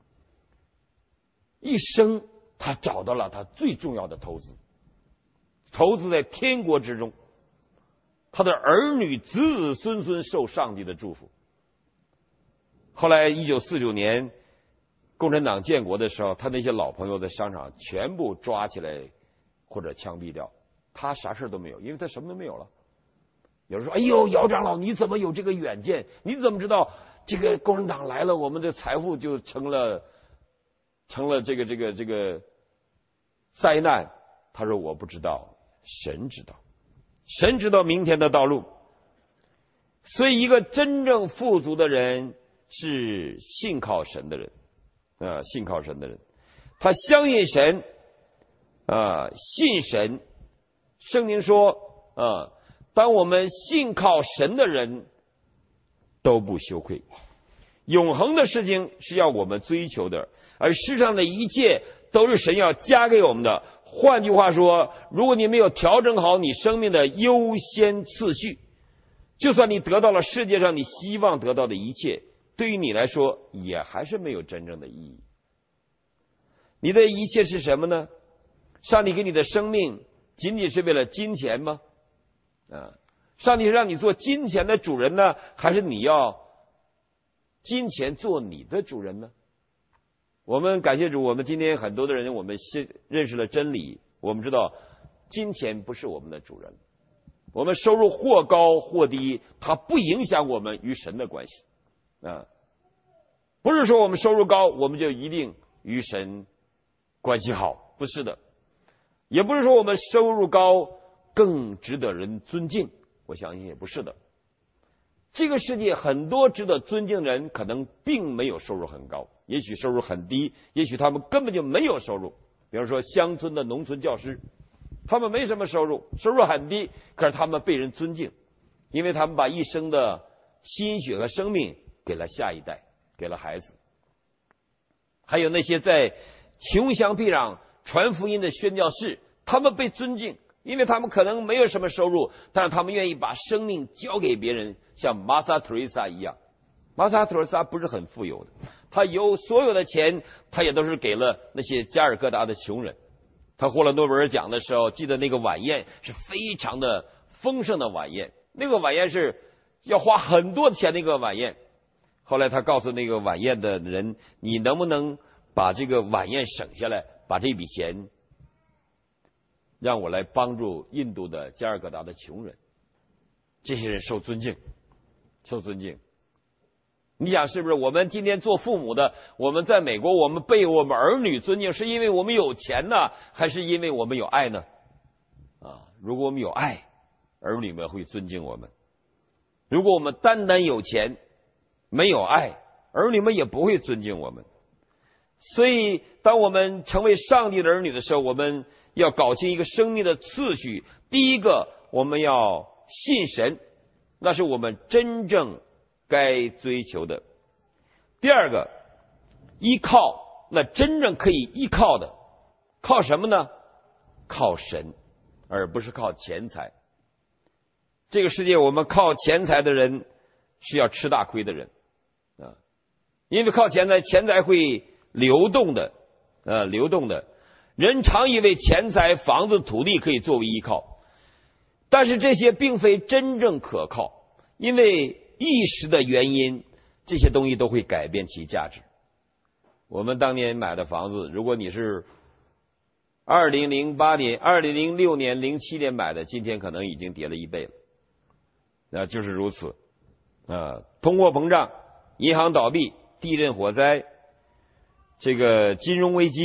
一生他找到了他最重要的投资，投资在天国之中，他的儿女子子孙孙受上帝的祝福。后来一九四九年共产党建国的时候，他那些老朋友在商场全部抓起来或者枪毙掉，他啥事都没有，因为他什么都没有了。有人说：“哎呦，姚长老，你怎么有这个远见？你怎么知道这个共产党来了，我们的财富就成了成了这个这个这个灾难？”他说：“我不知道，神知道，神知道明天的道路。”所以，一个真正富足的人是信靠神的人，啊、呃，信靠神的人，他相信神，啊、呃，信神。圣经说，啊、呃，当我们信靠神的人，都不羞愧。永恒的事情是要我们追求的，而世上的一切都是神要加给我们的。换句话说，如果你没有调整好你生命的优先次序，就算你得到了世界上你希望得到的一切，对于你来说也还是没有真正的意义。你的一切是什么呢？上帝给你的生命仅仅是为了金钱吗？啊，上帝是让你做金钱的主人呢，还是你要金钱做你的主人呢？我们感谢主，我们今天很多的人，我们认识了真理，我们知道金钱不是我们的主人。我们收入或高或低，它不影响我们与神的关系啊。不是说我们收入高，我们就一定与神关系好，不是的。也不是说我们收入高更值得人尊敬，我相信也不是的。这个世界很多值得尊敬的人，可能并没有收入很高，也许收入很低，也许他们根本就没有收入。比方说乡村的农村教师，他们没什么收入，收入很低，可是他们被人尊敬，因为他们把一生的心血和生命给了下一代，给了孩子。还有那些在穷乡僻壤传福音的宣教士，他们被尊敬，因为他们可能没有什么收入，但是他们愿意把生命交给别人，像玛莎·特蕾莎一样。玛莎·特蕾莎不是很富有的，她有所有的钱，她也都是给了那些加尔各答的穷人。他获了诺贝尔奖的时候，记得那个晚宴是非常的丰盛的晚宴，那个晚宴是要花很多钱的一个晚宴。后来他告诉那个晚宴的人，你能不能把这个晚宴省下来，把这笔钱让我来帮助印度的加尔各答的穷人。这些人受尊敬，受尊敬。你想是不是我们今天做父母的，我们在美国，我们被我们儿女尊敬，是因为我们有钱呢，还是因为我们有爱呢？啊，如果我们有爱，儿女们会尊敬我们；如果我们单单有钱，没有爱，儿女们也不会尊敬我们。所以当我们成为上帝的儿女的时候，我们要搞清一个生命的次序。第一个，我们要信神，那是我们真正该追求的。第二个，依靠，那真正可以依靠的，靠什么呢？靠神，而不是靠钱财。这个世界我们靠钱财的人是要吃大亏的人啊，因为靠钱财，钱财会流动的，呃，流动的。人常以为钱财、房子、土地可以作为依靠，但是这些并非真正可靠，因为一时的原因，这些东西都会改变其价值。我们当年买的房子，如果你是二零零八年、二零零六年、零七年买的，今天可能已经跌了一倍了。那就是如此啊！通货膨胀、银行倒闭、地震火灾、这个金融危机，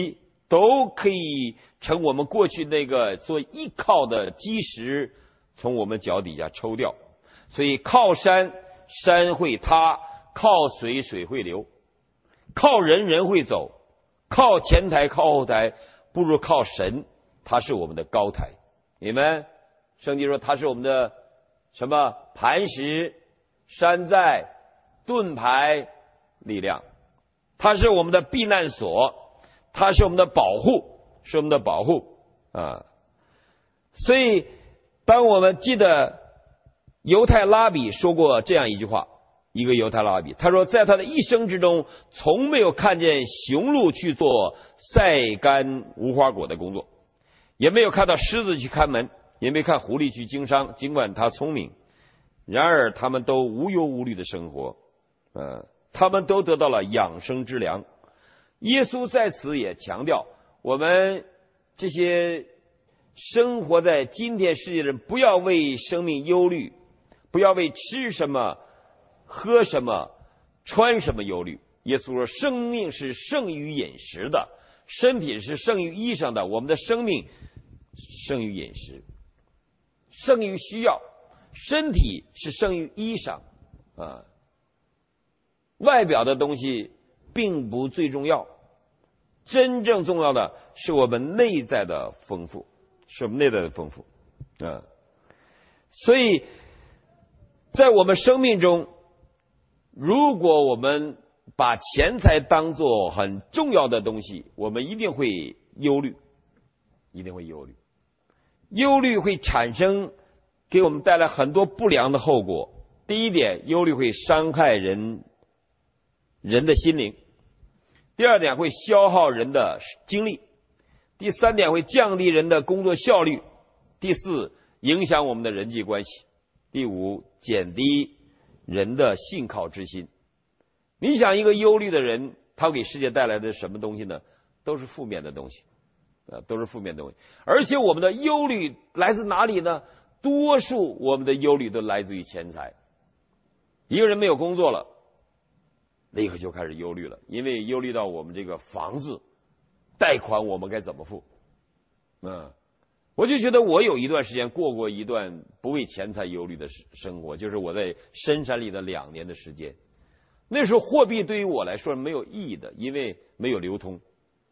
都可以成我们过去那个做依靠的基石，从我们脚底下抽掉。所以靠山，山会塌；靠水，水会流；靠人，人会走；靠前台，靠后台，不如靠神，他是我们的高台。你们，圣经说他是我们的什么磐石、山寨、盾牌、力量，他是我们的避难所，他是我们的保护，是我们的保护啊。所以当我们记得犹太拉比说过这样一句话，一个犹太拉比，他说在他的一生之中从没有看见雄鹿去做晒干无花果的工作，也没有看到狮子去看门，也没看狐狸去经商，尽管他聪明，然而他们都无忧无虑的生活，呃，他们都得到了养生之粮。耶稣在此也强调，我们这些生活在今天世界的人，不要为生命忧虑，不要为吃什么、喝什么、穿什么忧虑。耶稣说，生命是胜于饮食的，身体是胜于衣裳的。我们的生命胜于饮食，胜于需要，身体是胜于衣裳啊。外表的东西并不最重要，真正重要的是我们内在的丰富，是我们内在的丰富啊。所以在我们生命中，如果我们把钱财当作很重要的东西，我们一定会忧虑，一定会忧虑。忧虑会产生，给我们带来很多不良的后果。第一点，忧虑会伤害人人的心灵；第二点，会消耗人的精力；第三点，会降低人的工作效率；第四，影响我们的人际关系；第五，减低人的信靠之心。你想一个忧虑的人，他给世界带来的什么东西呢？都是负面的东西，呃，都是负面的东西。而且我们的忧虑来自哪里呢？多数我们的忧虑都来自于钱财。一个人没有工作了，立刻就开始忧虑了，因为忧虑到我们这个房子贷款我们该怎么付。嗯，我就觉得我有一段时间过过一段不为钱财忧虑的生活，就是我在深山里的两年的时间。那时候货币对于我来说没有意义的，因为没有流通。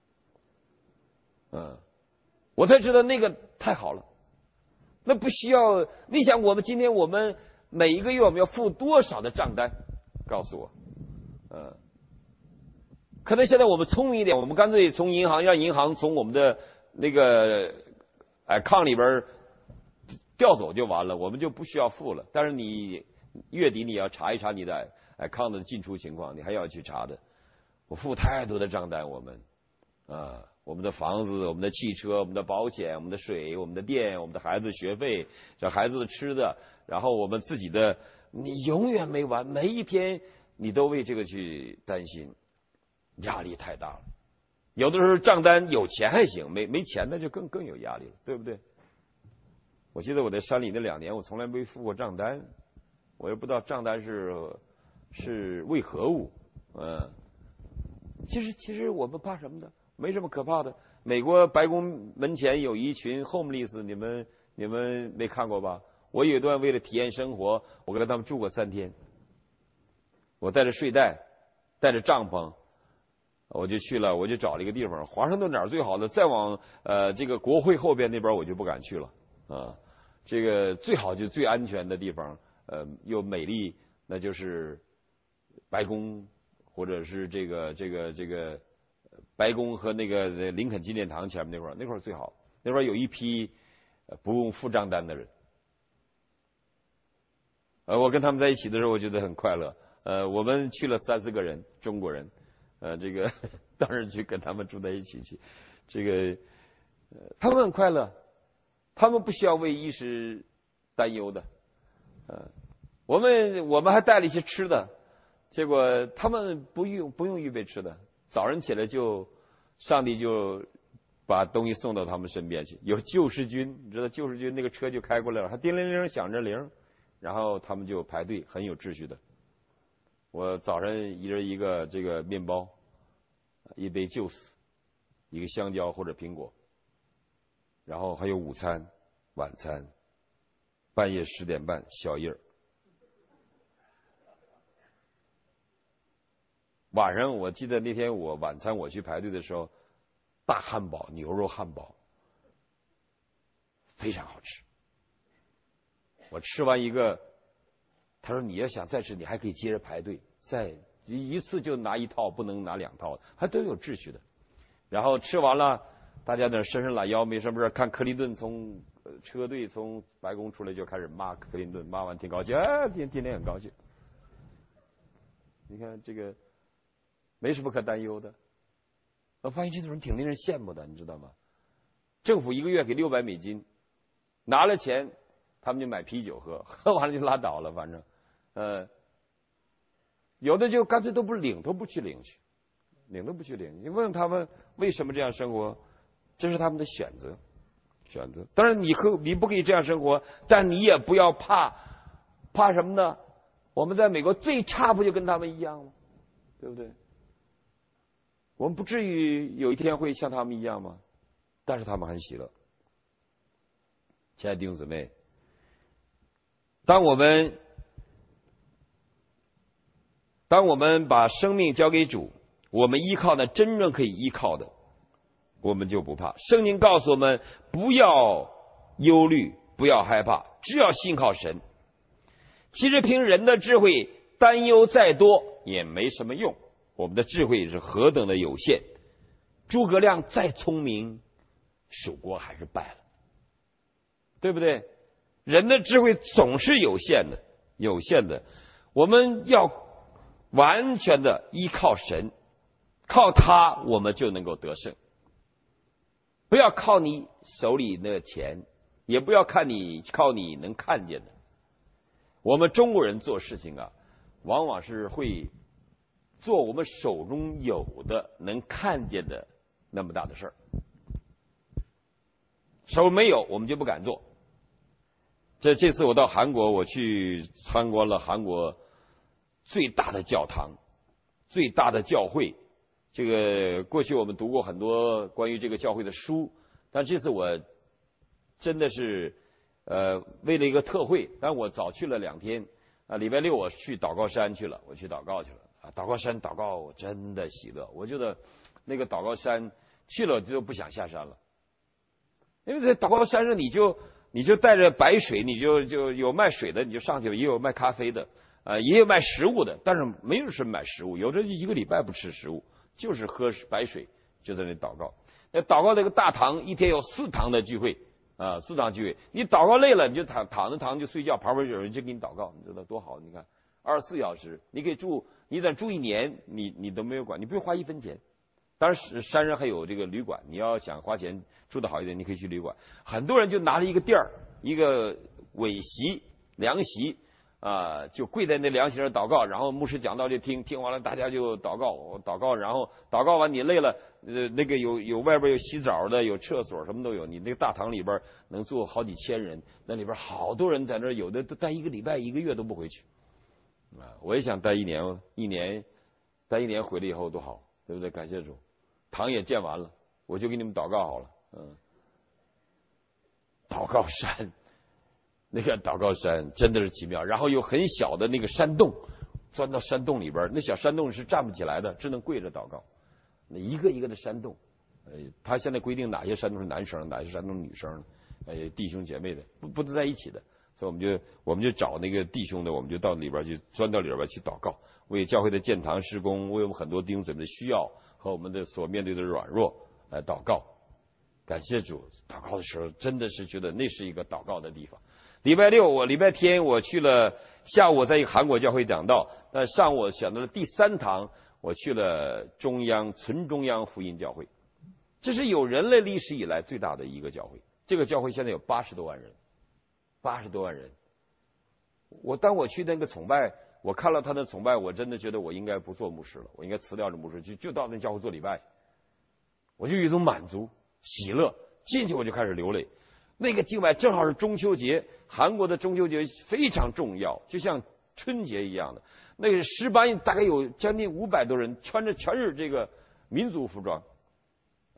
嗯，我才知道那个太好了，那不需要。你想，我们今天我们每一个月我们要付多少的账单？告诉我。嗯，可能现在我们聪明一点，我们干脆从银行让银行从我们的那个哎account里边调走就完了，我们就不需要付了。但是你月底你要查一查你的account的进出情况，你还要去查的。我付太多的账单，我们啊，我们的房子、我们的汽车、我们的保险、我们的水、我们的电、我们的孩子学费、这孩子的吃的，然后我们自己的，你永远没完，每一天你都为这个去担心，压力太大了。有的时候账单有钱还行，没没钱那就更更有压力了，对不对？我记得我在山里那两年，我从来没付过账单，我也不知道账单是是为何物。嗯，其实其实我们怕什么呢？没什么可怕的。美国白宫门前有一群 homeless， 你们你们没看过吧？我有一段为了体验生活，我跟他们住过三天。我带着睡袋，带着帐篷，我就去了，我就找了一个地方，华盛顿哪儿最好的？再往呃这个国会后边那边我就不敢去了啊。这个最好就最安全的地方，呃又美丽，那就是白宫或者是这个这个这个白宫和那个林肯纪念堂前面那块儿，那块儿最好。那块儿有一批不用付账单的人，呃，我跟他们在一起的时候，我觉得很快乐。呃，我们去了三四个人，中国人，呃，这个当然去跟他们住在一起去，这个、呃、他们很快乐，他们不需要为衣食担忧的，呃，我们我们还带了一些吃的，结果他们不用不用预备吃的，早上起来就上帝就把东西送到他们身边去，有救世军，你知道救世军那个车就开过来了，还叮铃铃响着铃，然后他们就排队，很有秩序的。我早上一人一个这个面包，一杯 juice， 一个香蕉或者苹果，然后还有午餐、晚餐，半夜十点半宵夜。晚上我记得那天我晚餐我去排队的时候，大汉堡、牛肉汉堡，非常好吃。我吃完一个，他说你要想再吃，你还可以接着排队，再一次就拿一套，不能拿两套，还都有秩序的。然后吃完了，大家在伸伸懒腰，没什么事，看克林顿从车队从白宫出来就开始骂克林顿，骂完挺高兴，哎，今今天很高兴。你看这个没什么可担忧的。我发现这种人挺令人羡慕的，你知道吗？政府一个月给六百美金，拿了钱，他们就买啤酒喝，喝完了就拉倒了，反正，呃，有的就干脆都不领，都不去领去，领都不去领。你问他们为什么这样生活，这是他们的选择，选择。当然你可你不可以这样生活，但你也不要怕，怕什么呢？我们在美国最差不就跟他们一样吗？对不对？我们不至于有一天会像他们一样吗？但是他们很喜乐。亲爱的弟兄姊妹，当我们当我们把生命交给主，我们依靠的真正可以依靠的，我们就不怕。圣经告诉我们，不要忧虑，不要害怕，只要信靠神。其实凭人的智慧，担忧再多也没什么用。我们的智慧是何等的有限，诸葛亮再聪明，蜀国还是败了，对不对？人的智慧总是有限的，有限的。我们要完全的依靠神，靠他我们就能够得胜。不要靠你手里的钱，也不要看你靠你能看见的。我们中国人做事情啊，往往是会做我们手中有的能看见的那么大的事儿，手没有我们就不敢做。这这次我到韩国，我去参观了韩国最大的教堂、最大的教会。这个过去我们读过很多关于这个教会的书，但这次我真的是呃为了一个特会，但我早去了两天啊，礼拜六我去祷告山去了，我去祷告去了。啊，祷告山祷告我真的喜乐，我觉得那个祷告山去了就不想下山了，因为在祷告山上你就你就带着白水，你就就有卖水的你就上去，也有卖咖啡的，呃，也有卖食物的，但是没有人买食物，有的一个礼拜不吃食物，就是喝白水，就在那祷告。那祷告这个大堂一天有四堂的聚会啊、呃，四堂聚会，你祷告累了你就躺躺着躺就睡觉，旁边有人就给你祷告，你知道多好？你看二十四小时，你可以住。你在住一年，你你都没有管，你不用花一分钱。当然山上还有这个旅馆，你要想花钱住得好一点，你可以去旅馆。很多人就拿着一个垫儿，一个苇席、凉席啊、呃，就跪在那凉席上祷告，然后牧师讲道就听，听完了大家就祷告，祷告，然后祷告完你累了，呃，那个有有外边有洗澡的，有厕所，什么都有。你那个大堂里边能坐好几千人，那里边好多人在那，有的都待一个礼拜、一个月都不回去。啊，我也想待一年，一年，待一年回来以后多好，对不对？感谢主，堂也建完了，我就给你们祷告好了，嗯，祷告山，那个祷告山真的是奇妙，然后有很小的那个山洞，钻到山洞里边，那小山洞是站不起来的，只能跪着祷告，那一个一个的山洞，呃，他现在规定哪些山洞是男生，哪些山洞是女生，呃，弟兄姐妹的不不能在一起的。所以我们就我们就找那个弟兄的，我们就到里边去钻到里边去祷告，为教会的建堂施工，为我们很多弟兄姊妹的需要和我们的所面对的软弱来祷告。感谢主，祷告的时候真的是觉得那是一个祷告的地方。礼拜六我礼拜天我去了，下午我在一个韩国教会讲道，但上午我选择了第三堂，我去了中央纯中央福音教会，这是有人类历史以来最大的一个教会。这个教会现在有八十多万人。八十多万人，我当我去那个崇拜，我看了他的崇拜，我真的觉得我应该不做牧师了，我应该辞掉这牧师，就就到那教会做礼拜，我就有一种满足、喜乐，进去我就开始流泪。那个敬拜正好是中秋节，韩国的中秋节非常重要，就像春节一样的。那个诗班大概有将近五百多人，穿着全是这个民族服装，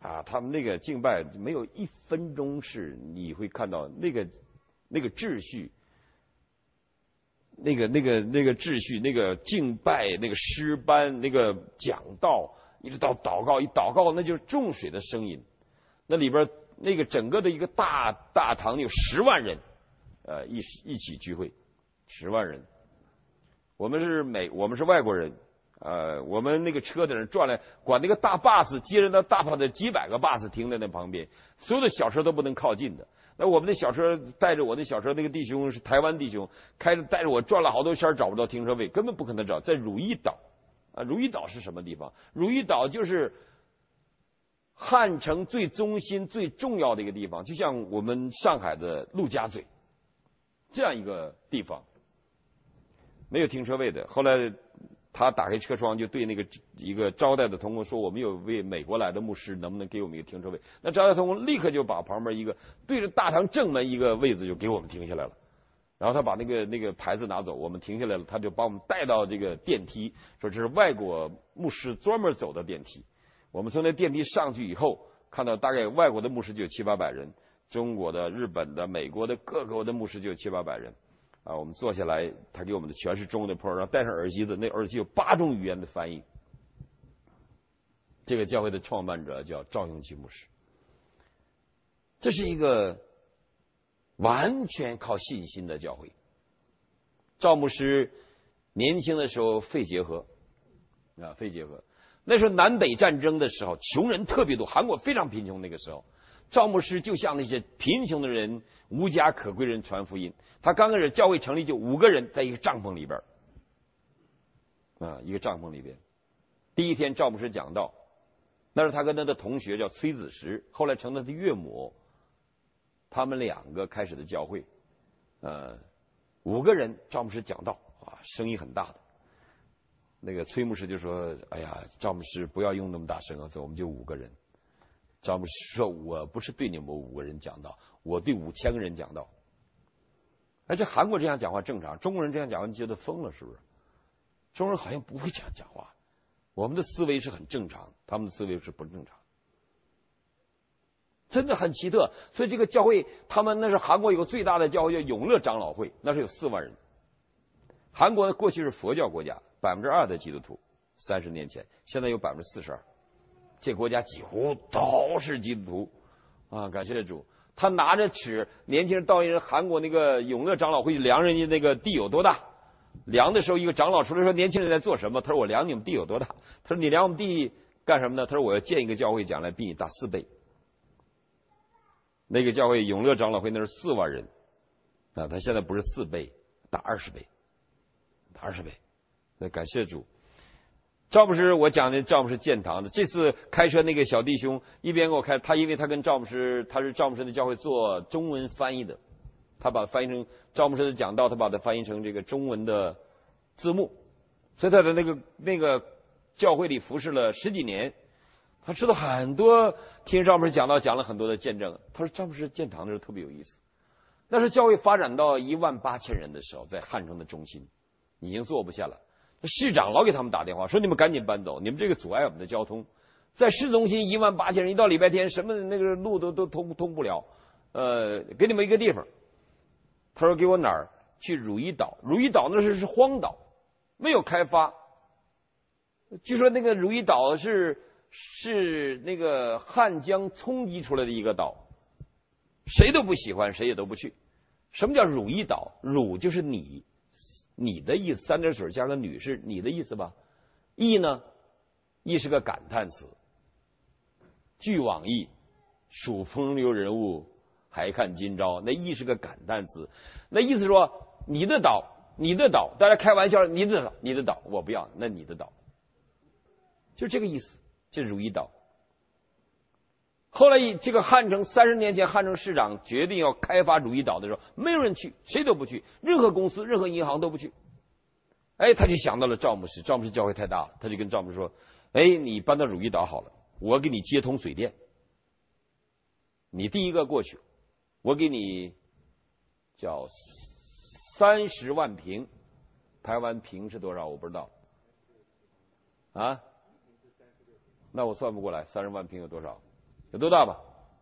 啊，他们那个敬拜没有一分钟是你会看到那个那个秩序，那个那个那个秩序，那个敬拜，那个诗班，那个讲道，一直到祷告，一祷告那就是众水的声音。那里边那个整个的一个大大堂有十万人，呃，一一起聚会，十万人。我们是美，我们是外国人。呃，我们那个车在那转来，管那个大 bus 接着那大炮的几百个 bus 停在那旁边，所有的小车都不能靠近的。那我们的小车带着我的小车，那个弟兄是台湾弟兄，开着带着我转了好多圈，找不到停车位，根本不可能找。在汝矣岛啊，汝矣岛是什么地方？汝矣岛就是汉城最中心、最重要的一个地方，就像我们上海的陆家嘴这样一个地方，没有停车位的。后来他打开车窗，就对那个一个招待的同工说：“我们有位美国来的牧师，能不能给我们一个停车位？”那招待同工立刻就把旁边一个对着大堂正门一个位子就给我们停下来了。然后他把那个那个牌子拿走，我们停下来了，他就把我们带到这个电梯，说这是外国牧师专门走的电梯。我们从那电梯上去以后，看到大概外国的牧师就有七八百人，中国的、日本的、美国的各国的牧师就有七八百人。啊，我们坐下来，他给我们的全是中文的 Pro， 然后戴上耳机的，那耳机有八种语言的翻译。这个教会的创办者叫赵永基牧师，这是一个完全靠信心的教会。赵牧师年轻的时候肺结核啊，肺结核。那时候南北战争的时候，穷人特别多，韩国非常贫穷。那个时候，赵牧师就向那些贫穷的人、无家可归人传福音。他刚开始教会成立就五个人在一个帐篷里边啊，一个帐篷里边。第一天赵牧师讲道，那是他跟他的同学叫崔子石，后来成了他的岳母，他们两个开始的教会。呃，五个人，赵牧师讲道啊，声音很大的。那个崔牧师就说：“哎呀，赵牧师不要用那么大声啊，我们就五个人。”赵牧师说：“我不是对你们五个人讲道，我对五千个人讲道。”而且韩国这样讲话正常，中国人这样讲话你觉得疯了是不是？中国人好像不会这样讲话，我们的思维是很正常，他们的思维是不正常，真的很奇特。所以这个教会，他们那是韩国有个最大的教会叫永乐长老会，那是有四万人。韩国过去是佛教国家，百分之二的基督徒，三十年前，现在有百分之四十二。这国家几乎都是基督徒啊！感谢主，他拿着尺，年轻人到人韩国那个永乐长老会量人家那个地有多大。量的时候，一个长老出来说：“年轻人在做什么？”他说：“我量你们地有多大。”他说：“你量我们地干什么呢？”他说：“我要建一个教会，将来比你大四倍。”那个教会永乐长老会那是四万人啊，他现在不是四倍，大二十倍，大二十倍。那感谢主。赵牧师，我讲的赵牧师建堂的，这次开车那个小弟兄一边给我开，他因为他跟赵牧师，他是赵牧师的教会做中文翻译的，他把它翻译成赵牧师的讲道，他把它翻译成这个中文的字幕，所以他在那个那个教会里服侍了十几年，他知道很多，听赵牧师讲道，讲了很多的见证。他说赵牧师建堂的时候特别有意思，那时教会发展到一万八千人的时候，在汉城的中心已经坐不下了。市长老给他们打电话说：“你们赶紧搬走，你们这个阻碍我们的交通。”在市中心一万八千人，一到礼拜天，什么那个路都都通通不了。呃，给你们一个地方。他说：“给我哪儿？去汝矣岛。汝矣岛那是是荒岛，没有开发。据说那个汝矣岛是是那个汉江冲击出来的一个岛，谁都不喜欢，谁也都不去。什么叫汝矣岛？汝就是你。”你的意思，三点水加个女是你的意思吧？意呢？意是个感叹词。俱往矣，数风流人物，还看今朝。那意是个感叹词，那意思说你的岛，你的岛，大家开玩笑，你的岛，你的岛，我不要，那你的岛，就这个意思。这汝矣岛。后来这个汉城三十年前，汉城市长决定要开发汝矣岛的时候，没有人去，谁都不去，任何公司、任何银行都不去。哎，他就想到了赵牧师，赵牧师教会太大了，他就跟赵牧师说：“哎，你搬到汝矣岛好了，我给你接通水电，你第一个过去，我给你叫三十万平，台湾平是多少？我不知道啊，那我算不过来，三十万平有多少？” 有多大吧？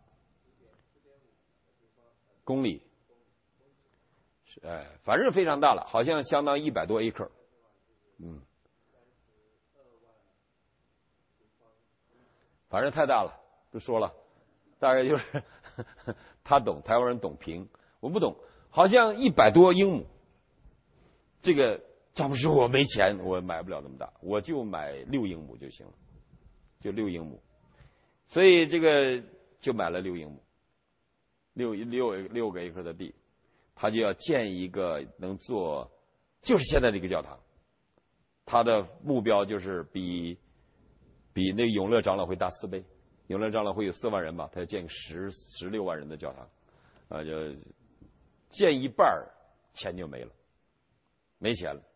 公里，是哎，反正非常大了，好像相当一百多 acre， 嗯，反正太大了，不说了，大概就是他懂，台湾人懂平，我不懂，好像一百多英亩，这个张牧师我没钱，我买不了那么大，我就买六英亩就行了，就六英亩，所以这个就买了六英亩。六六六个 acre 的地，他就要建一个能做，就是现在这个教堂。他的目标就是比比那永乐长老会大四倍，永乐长老会有四万人吧，他要建十十六万人的教堂，啊，就建一半钱就没了，没钱了。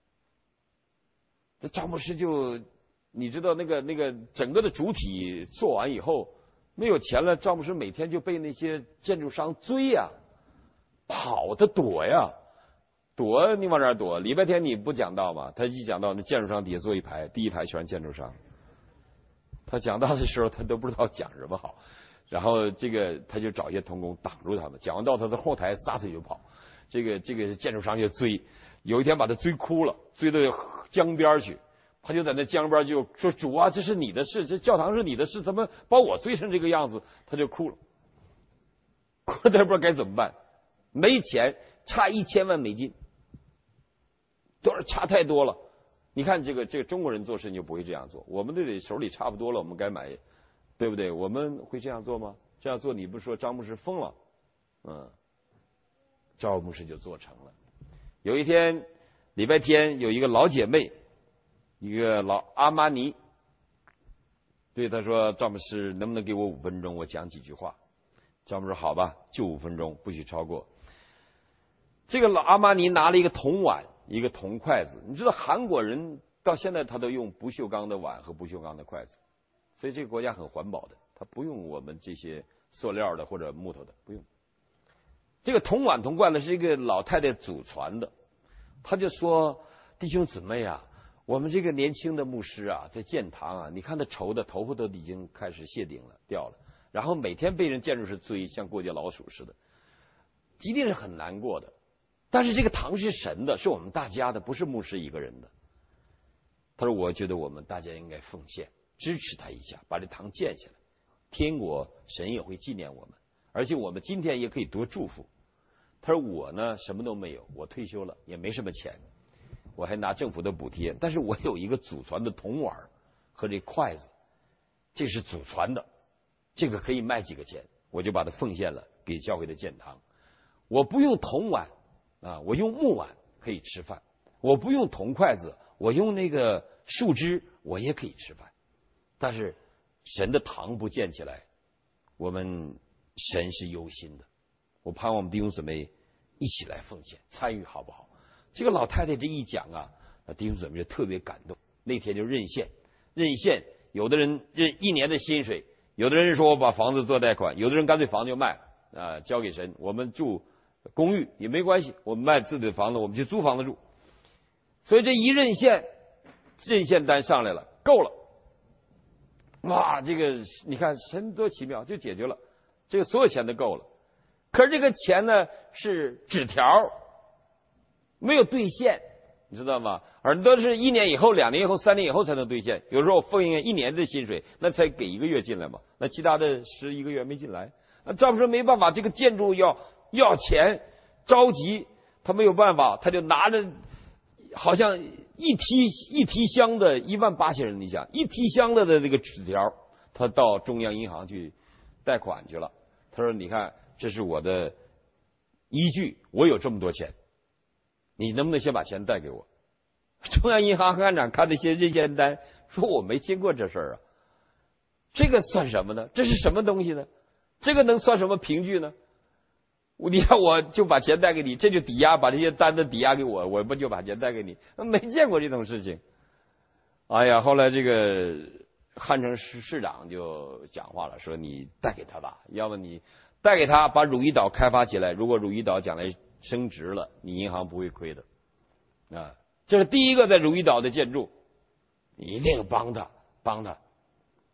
这张牧师就，你知道那个那个整个的主体做完以后。没有钱了，张牧师每天就被那些建筑商追呀、啊，跑的躲呀，躲你往哪儿躲？礼拜天你不讲道吗？他一讲道，那建筑商底下坐一排，第一排全是建筑商。他讲道的时候，他都不知道讲什么好，然后这个他就找一些同工挡住他们。讲完道，他在后台撒腿就跑，这个这个建筑商就追，有一天把他追哭了，追到江边去。他就在那江边就说：“主啊，这是你的事，这教堂是你的事，怎么把我追成这个样子？”他就哭了，哭的不知道该怎么办，没钱，差一千万美金，都是差太多了。你看这个这个中国人做事就不会这样做，我们这里手里差不多了，我们该买，对不对？我们会这样做吗？这样做你不说张牧师疯了，嗯，张牧师就做成了。有一天礼拜天，有一个老姐妹。一个老阿玛尼对他说：“张牧师，能不能给我五分钟，我讲几句话？”张牧师说：“好吧，就五分钟，不许超过。”这个老阿玛尼拿了一个铜碗，一个铜筷子。你知道韩国人到现在他都用不锈钢的碗和不锈钢的筷子，所以这个国家很环保的，他不用我们这些塑料的或者木头的，不用。这个铜碗铜筷子是一个老太太祖传的，他就说：“弟兄姊妹啊。”我们这个年轻的牧师啊，在建堂啊，你看他愁的头发都已经开始谢顶了，掉了，然后每天被人建筑师追，像过街老鼠似的，一定是很难过的。但是这个堂是神的，是我们大家的，不是牧师一个人的。他说：“我觉得我们大家应该奉献，支持他一下，把这堂建起来。天国神也会纪念我们，而且我们今天也可以多祝福。”他说：“我呢，什么都没有，我退休了，也没什么钱。”我还拿政府的补贴，但是我有一个祖传的铜碗和这筷子，这是祖传的，这个可以卖几个钱，我就把它奉献了给教会的建堂。我不用铜碗啊，我用木碗可以吃饭；我不用铜筷子，我用那个树枝我也可以吃饭。但是神的堂不建起来，我们神是忧心的。我盼望我们弟兄姊妹一起来奉献参与，好不好？这个老太太这一讲啊，弟兄姊妹就特别感动。那天就认献，认献，有的人认一年的薪水，有的人说我把房子做贷款，有的人干脆房子就卖啊，交给神。我们住公寓也没关系，我们卖自己的房子，我们去租房子住。所以这一认献，认献单上来了，够了。哇，这个你看神多奇妙，就解决了，这个所有钱都够了。可是这个钱呢是纸条。没有兑现，你知道吗？很多是一年以后、两年以后、三年以后才能兑现。有时候奉献一年的薪水，那才给一个月进来嘛，那其他的十一个月没进来。那张牧师没办法，这个建筑要要钱，着急，他没有办法，他就拿着好像一提一提箱的一万八千人，你想一提箱的的这个纸条，他到中央银行去贷款去了。他说：“你看，这是我的依据，我有这么多钱。”你能不能先把钱贷给我？中央银行行长看那些认献单，说我没经过这事儿啊，这个算什么呢？这是什么东西呢？这个能算什么凭据呢？你看我就把钱贷给你，这就抵押，把这些单子抵押给我，我不就把钱贷给你？没见过这种事情。哎呀，后来这个汉城市市长就讲话了，说你贷给他吧，要么你贷给他，把汝矣岛开发起来，如果汝矣岛将来升值了，你银行不会亏的啊！这是第一个在汝矣岛的建筑，你一定要帮他，帮他。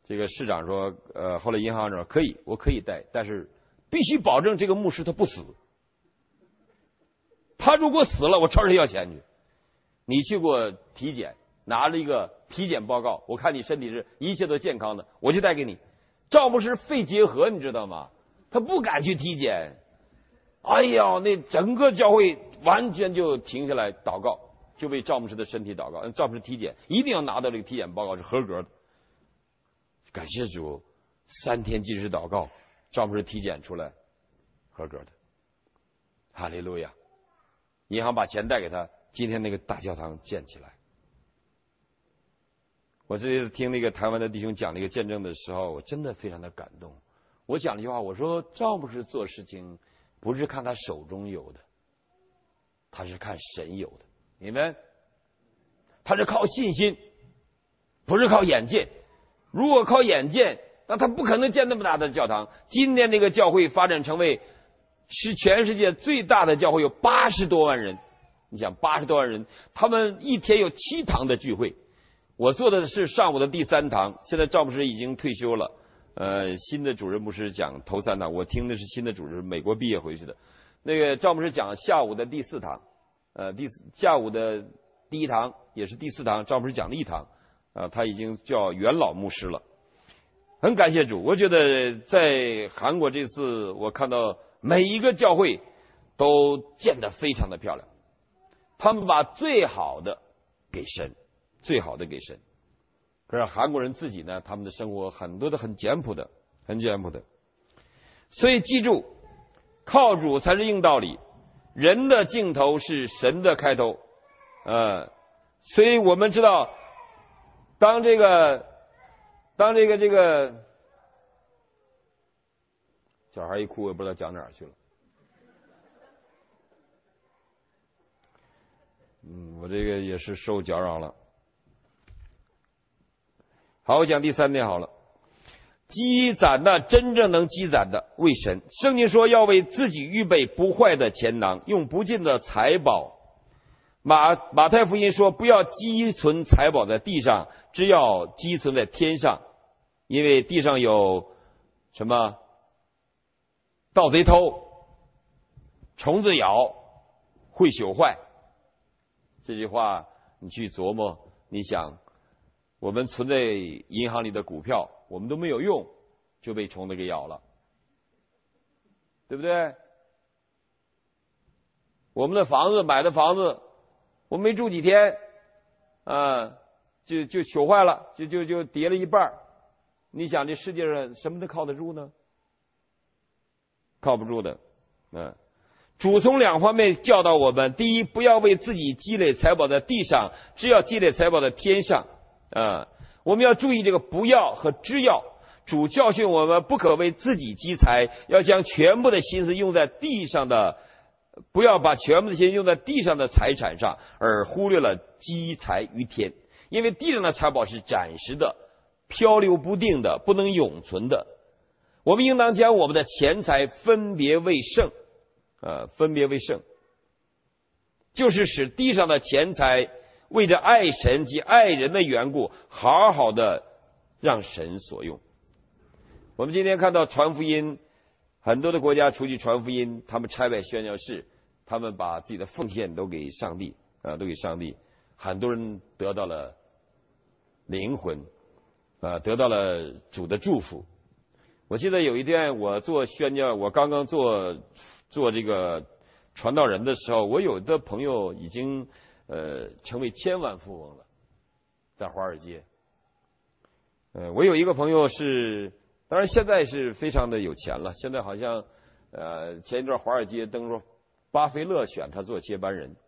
这个市长说，呃，后来银行说可以，我可以带，但是必须保证这个牧师他不死。他如果死了，我朝谁要钱去？你去过体检，拿了一个体检报告，我看你身体是一切都健康的，我就带给你。赵牧师肺结核，你知道吗？他不敢去体检。哎呀，那整个教会完全就停下来祷告，就为赵牧师的身体祷告。赵牧师体检一定要拿到这个体检报告是合格的。感谢主，三天禁食祷告，赵牧师体检出来合格的。哈利路亚！银行把钱贷给他，今天那个大教堂建起来。我这次听那个台湾的弟兄讲那个见证的时候，我真的非常的感动。我讲了一句话，我说赵牧师做事情不是看他手中有的，他是看神有的，明白？他是靠信心，不是靠眼见。如果靠眼见，那他不可能建那么大的教堂。今天这个教会发展成为是全世界最大的教会，有八十多万人。你想八十多万人，他们一天有七堂的聚会。我做的是上午的第三堂，现在赵牧师已经退休了。呃，新的主任牧师讲头三堂，我听的是新的主任，美国毕业回去的。那个赵牧师讲下午的第四堂，呃，第四下午的第一堂也是第四堂，赵牧师讲了一堂，啊、呃，他已经叫元老牧师了。很感谢主，我觉得在韩国这次我看到每一个教会都建得非常的漂亮，他们把最好的给神。最好的给神，可是韩国人自己呢，他们的生活很多的很简朴的，很简朴的。所以记住，靠主才是硬道理，人的尽头是神的开头。呃，所以我们知道，当这个，当这个这个小孩一哭，我也不知道讲哪儿去了。嗯，我这个也是受搅扰了。好，我讲第三点好了。积攒的真正能积攒的为神，圣经说要为自己预备不坏的钱囊，用不尽的财宝。马马太福音说不要积存财宝在地上，只要积存在天上，因为地上有什么盗贼偷，虫子咬，会朽坏。这句话你去琢磨，你想我们存在银行里的股票，我们都没有用，就被虫子给咬了，对不对？我们的房子买的房子，我们没住几天，啊，就就朽坏了，就就就跌了一半。你想这世界上什么能靠得住呢？靠不住的，嗯。主从两方面教导我们：第一，不要为自己积累财宝在地上，只要积累财宝在天上。啊，我们要注意这个不要和只要。主教训我们不可为自己积财，要将全部的心思用在地上的，不要把全部的心思用在地上的财产上，而忽略了积财于天。因为地上的财宝是暂时的、漂流不定的，不能永存的。我们应当将我们的钱财分别为圣，呃，分别为圣，就是使地上的钱财为着爱神及爱人的缘故，好好的让神所用。我们今天看到传福音，很多的国家出去传福音，他们拆摆宣教士，他们把自己的奉献都给上帝，啊，都给上帝，很多人得到了灵魂，啊，得到了主的祝福。我记得有一天我做宣教，我刚刚做做这个传道人的时候，我有的朋友已经呃成为千万富翁了，在华尔街。呃，我有一个朋友是，当然现在是非常的有钱了，现在好像呃前一段华尔街登说巴菲特选他做接班人。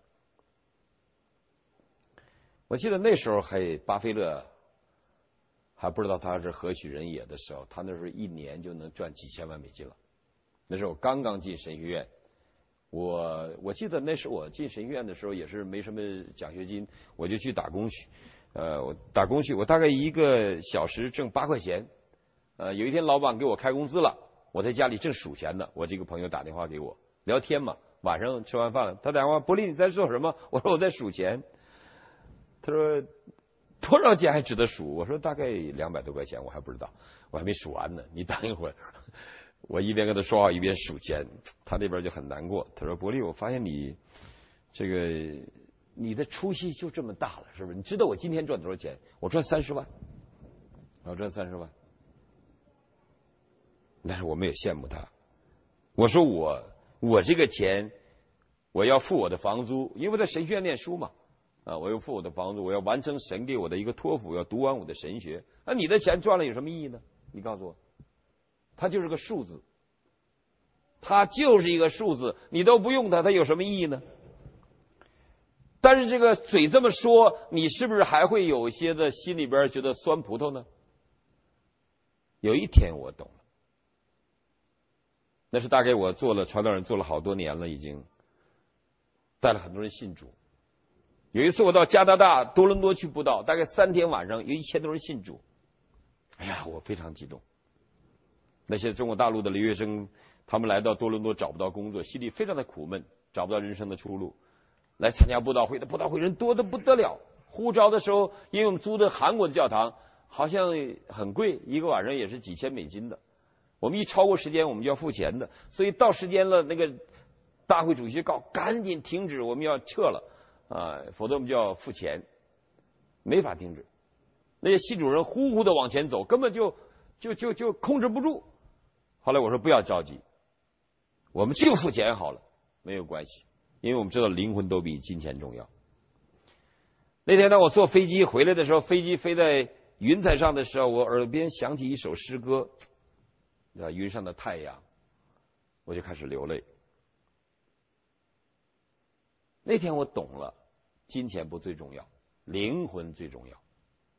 我记得那时候还巴菲特还不知道他是何许人也的时候，他那时候一年就能赚几千万美金了。那时候我刚刚进神学院，我我记得那时候我进神学院的时候也是没什么奖学金，我就去打工去。呃，我打工去，我大概一个小时挣八块钱。呃，有一天老板给我开工资了，我在家里正数钱呢，我这个朋友打电话给我聊天嘛，晚上吃完饭了，他打电话，伯利你在做什么？我说我在数钱。他说多少钱还值得数？我说大概两百多块钱，我还不知道，我还没数完呢。你等一会儿，我一边跟他说话一边数钱，他那边就很难过。他说：“伯利，我发现你这个你的出息就这么大了，是不是？你知道我今天赚多少钱？我赚三十万，我赚三十万。但是我没有羡慕他。我说我我这个钱，我要付我的房租，因为我在神学院念书嘛。”啊！我要付我的房租，我要完成神给我的一个托付，要读完我的神学。那你的钱赚了有什么意义呢？你告诉我，它就是个数字，它就是一个数字，你都不用它，它有什么意义呢？但是这个嘴这么说，你是不是还会有一些的心里边觉得酸葡萄呢？有一天我懂了，那是大概我做了传道人做了好多年了，已经带了很多人信主。有一次我到加拿大多伦多去布道，大概三天晚上有一千多人信主。哎呀，我非常激动。那些中国大陆的留学生，他们来到多伦多找不到工作，心里非常的苦闷，找不到人生的出路，来参加布道会的布道会人多得不得了。呼召的时候，因为我们租的韩国的教堂好像很贵，一个晚上也是几千美金的。我们一超过时间，我们就要付钱的，所以到时间了，那个大会主席告赶紧停止，我们要撤了。啊，否则我们就要付钱，没法停止。那些系主任呼呼的往前走，根本就就就就控制不住。后来我说不要着急，我们就付钱好了，没有关系，因为我们知道灵魂都比金钱重要。那天呢，我坐飞机回来的时候，飞机飞在云彩上的时候，我耳边响起一首诗歌，叫《云上的太阳》，我就开始流泪。那天我懂了，金钱不最重要，灵魂最重要。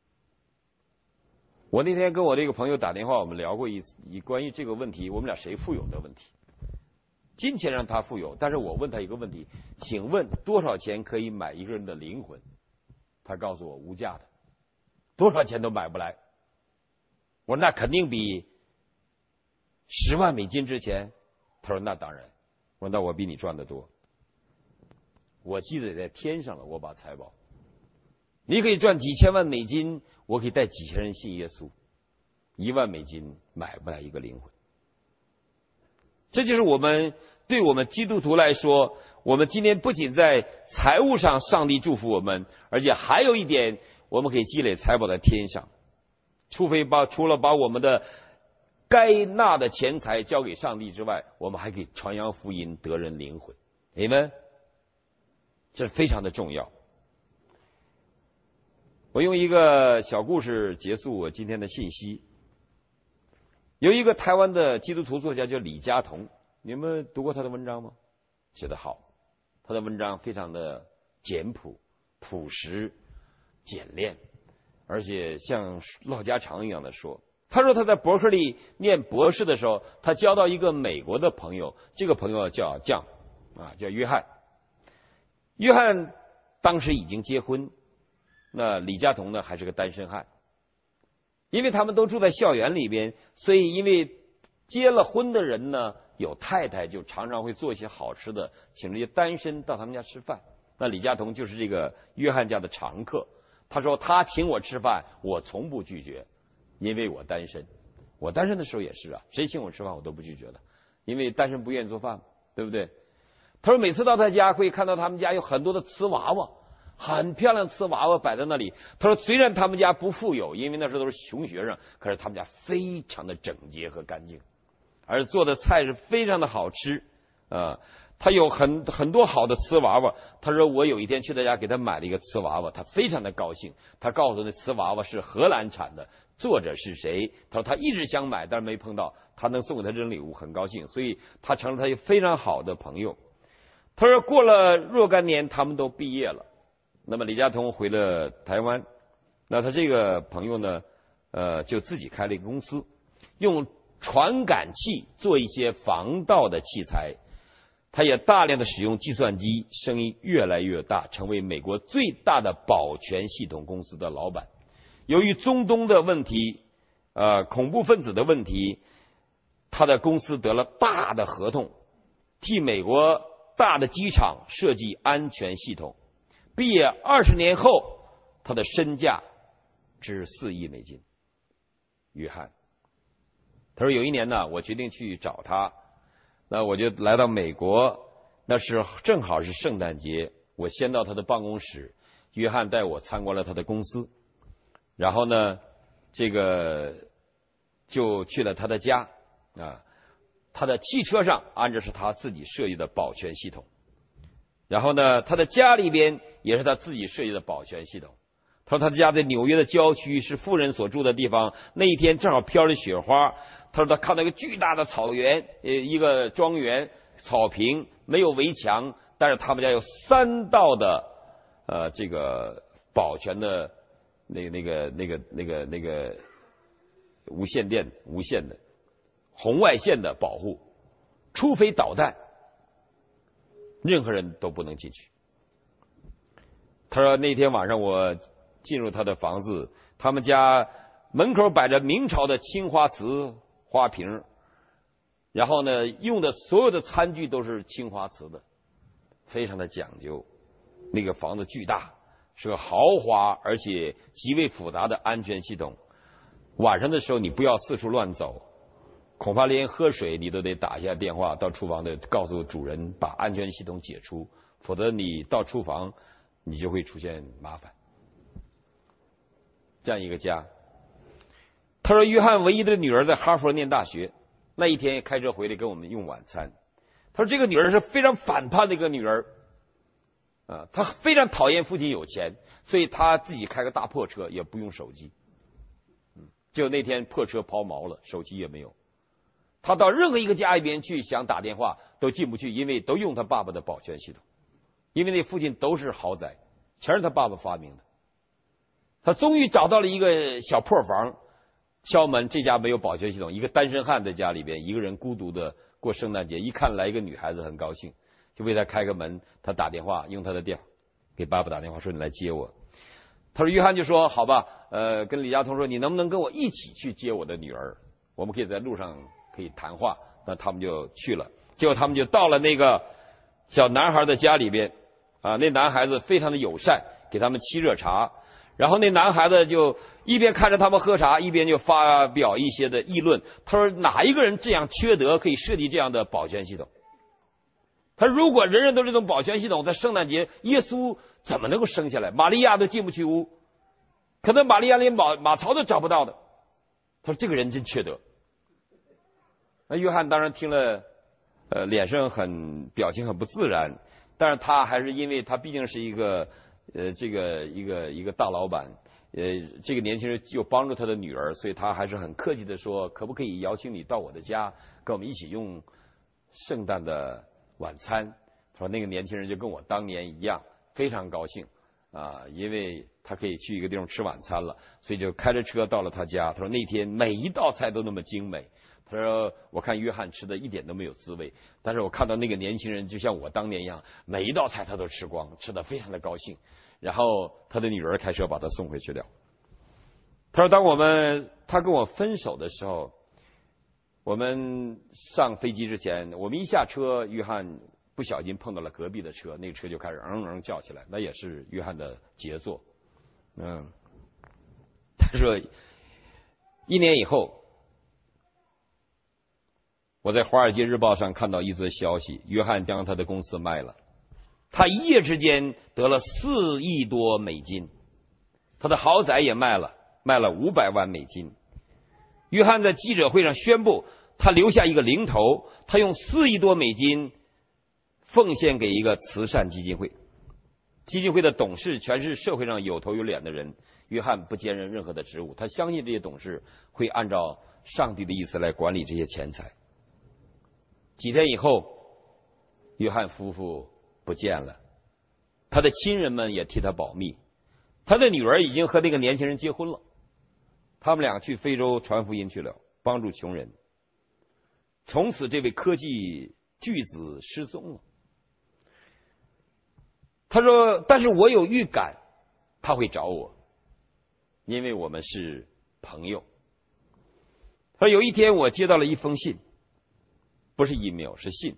我那天跟我这个朋友打电话，我们聊过一次关于这个问题，我们俩谁富有的问题。金钱让他富有，但是我问他一个问题，请问多少钱可以买一个人的灵魂？他告诉我无价的，多少钱都买不来。我说那肯定比十万美金值钱。他说那当然。我说那我比你赚得多。我记得在天上了，我把财宝。你可以赚几千万美金，我可以带几千人信耶稣，一万美金买不来一个灵魂。这就是我们对我们基督徒来说，我们今天不仅在财务上上帝祝福我们，而且还有一点，我们可以积累财宝在天上。除非把除了把我们的该纳的钱财交给上帝之外，我们还可以传扬福音，得人灵魂。Amen。这非常的重要。我用一个小故事结束我今天的信息。有一个台湾的基督徒作家叫李嘉彤，你们读过他的文章吗？写得好，他的文章非常的简朴、朴实、简练，而且像唠家常一样的说。他说他在伯克利念博士的时候，他交到一个美国的朋友，这个朋友叫酱啊，叫约翰。约翰当时已经结婚，那李嘉彤呢还是个单身汉。因为他们都住在校园里边，所以因为结了婚的人呢有太太，就常常会做一些好吃的，请这些单身到他们家吃饭。那李嘉彤就是这个约翰家的常客。他说他请我吃饭，我从不拒绝，因为我单身。我单身的时候也是啊，谁请我吃饭我都不拒绝的，因为单身不愿意做饭，对不对？他说每次到他家会看到他们家有很多的瓷娃娃，很漂亮的瓷娃娃摆在那里。他说虽然他们家不富有，因为那时候都是穷学生，可是他们家非常的整洁和干净，而做的菜是非常的好吃啊、呃。他有很很多好的瓷娃娃。他说我有一天去他家给他买了一个瓷娃娃，他非常的高兴。他告诉那瓷娃娃是荷兰产的，作者是谁？他说他一直想买，但是没碰到，他能送给他这种礼物很高兴，所以他成了他一个非常好的朋友。他说过了若干年他们都毕业了，那么李嘉彤回了台湾，那他这个朋友呢呃，就自己开了一个公司，用传感器做一些防盗的器材。他也大量的使用计算机，生意越来越大，成为美国最大的保全系统公司的老板。由于中东的问题呃，恐怖分子的问题，他的公司得了大的合同，替美国大的机场设计安全系统。毕业二十年后，他的身价值四亿美金。约翰，他说有一年呢，我决定去找他，那我就来到美国，那是正好是圣诞节，我先到他的办公室，约翰带我参观了他的公司，然后呢，这个就去了他的家啊，他的汽车上安着是他自己设计的保全系统，然后呢，他的家里边也是他自己设计的保全系统。他说他的家在纽约的郊区，是富人所住的地方。那一天正好飘着雪花。他说他看到一个巨大的草原，呃，一个庄园，草坪，没有围墙，但是他们家有三道的呃这个保全的那个那个那个那个那个无线电无线的红外线的保护，除非导弹，任何人都不能进去。他说那天晚上我进入他的房子，他们家门口摆着明朝的青花瓷花瓶，然后呢，用的所有的餐具都是青花瓷的，非常的讲究。那个房子巨大，是个豪华而且极为复杂的安全系统。晚上的时候你不要四处乱走，恐怕连喝水你都得打一下电话到厨房的，告诉主人把安全系统解除，否则你到厨房你就会出现麻烦。这样一个家。他说约翰唯一的女儿在哈佛念大学，那一天开车回来跟我们用晚餐。他说这个女儿是非常反叛的一个女儿啊，她非常讨厌父亲有钱，所以她自己开个大破车，也不用手机。嗯，结果那天破车抛锚了，手机也没有。他到任何一个家里边去想打电话都进不去，因为都用他爸爸的保全系统，因为那附近都是豪宅，全是他爸爸发明的。他终于找到了一个小破房，敲门，这家没有保全系统，一个单身汉在家里边一个人孤独的过圣诞节，一看来一个女孩子很高兴，就为他开个门。他打电话，用他的电话给爸爸打电话说你来接我。他说约翰就说好吧，呃，跟李佳彤说你能不能跟我一起去接我的女儿，我们可以在路上可以谈话。那他们就去了，结果他们就到了那个小男孩的家里边啊，那男孩子非常的友善，给他们沏热茶。然后那男孩子就一边看着他们喝茶，一边就发表一些的议论。他说哪一个人这样缺德可以设计这样的保全系统？他说如果人人都这种保全系统，在圣诞节耶稣怎么能够生下来？玛利亚都进不去屋，可能玛利亚连马马槽都找不到的。他说这个人真缺德。那约翰当然听了，呃，脸上很表情很不自然，但是他还是因为他毕竟是一个。呃，这个一个一个大老板，呃，这个年轻人又帮助他的女儿，所以他还是很客气的说，可不可以邀请你到我的家，跟我们一起用圣诞的晚餐？他说那个年轻人就跟我当年一样，非常高兴啊，因为他可以去一个地方吃晚餐了，所以就开着车到了他家。他说那天每一道菜都那么精美。他说我看约翰吃的一点都没有滋味，但是我看到那个年轻人就像我当年一样，每一道菜他都吃光，吃得非常的高兴。然后他的女儿开车把他送回去了。他说当我们他跟我分手的时候，我们上飞机之前，我们一下车，约翰不小心碰到了隔壁的车，那个车就开始嗯嗯叫起来，那也是约翰的杰作。嗯，他说一年以后，我在《华尔街日报》上看到一则消息，约翰将他的公司卖了，他一夜之间得了四亿多美金，他的豪宅也卖了，卖了五百万美金。约翰在记者会上宣布，他留下一个零头，他用四亿多美金奉献给一个慈善基金会，基金会的董事全是社会上有头有脸的人，约翰不兼任任何的职务，他相信这些董事会按照上帝的意思来管理这些钱财。几天以后，约翰夫妇不见了，他的亲人们也替他保密，他的女儿已经和那个年轻人结婚了，他们俩去非洲传福音去了，帮助穷人。从此这位科技巨子失踪了。他说但是我有预感他会找我，因为我们是朋友。他说有一天我接到了一封信，不是 email 是信，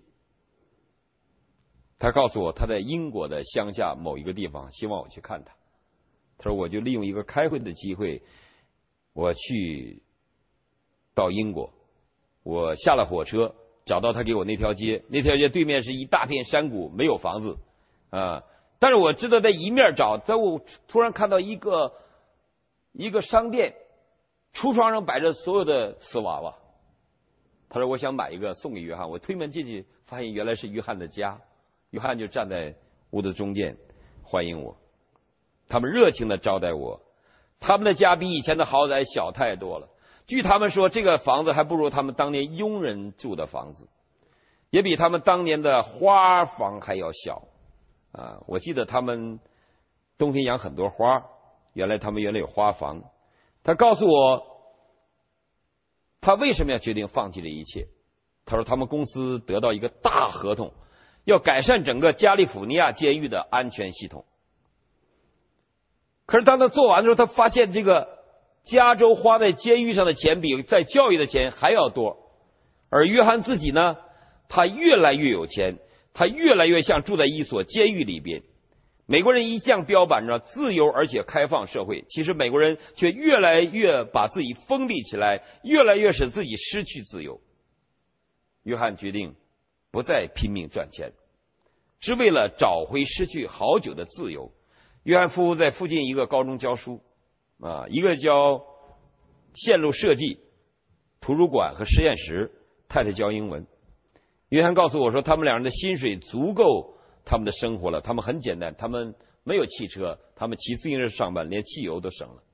他告诉我他在英国的乡下某一个地方，希望我去看他。 他说我就利用一个开会的机会，我去到英国，我下了火车，找到他给我那条街，那条街对面是一大片山谷，没有房子啊。但是我知道在一面找，在我突然看到一个一个商店，橱窗上摆着所有的瓷娃娃。他说我想买一个送给约翰，我推门进去，发现原来是约翰的家，约翰就站在屋的中间欢迎我，他们热情的招待我，他们的家比以前的豪宅小太多了。据他们说，这个房子还不如他们当年佣人住的房子，也比他们当年的花房还要小啊！我记得他们冬天养很多花，原来他们原来有花房。他告诉我，他为什么要决定放弃这一切？他说他们公司得到一个大合同，要改善整个加利福尼亚监狱的安全系统。可是当他做完的时候，他发现这个加州花在监狱上的钱比在教育的钱还要多。而约翰自己呢，他越来越有钱，他越来越像住在一所监狱里边。美国人一向标榜着自由而且开放社会，其实美国人却越来越把自己封闭起来，越来越使自己失去自由。约翰决定不再拼命赚钱，只为了找回失去好久的自由。约翰夫妇在附近一个高中教书啊，一个教线路设计、图书馆和实验室，太太教英文。约翰告诉我说，他们两人的薪水足够他们的生活了，他们很简单，他们没有汽车，他们骑自行车上班，连汽油都省了。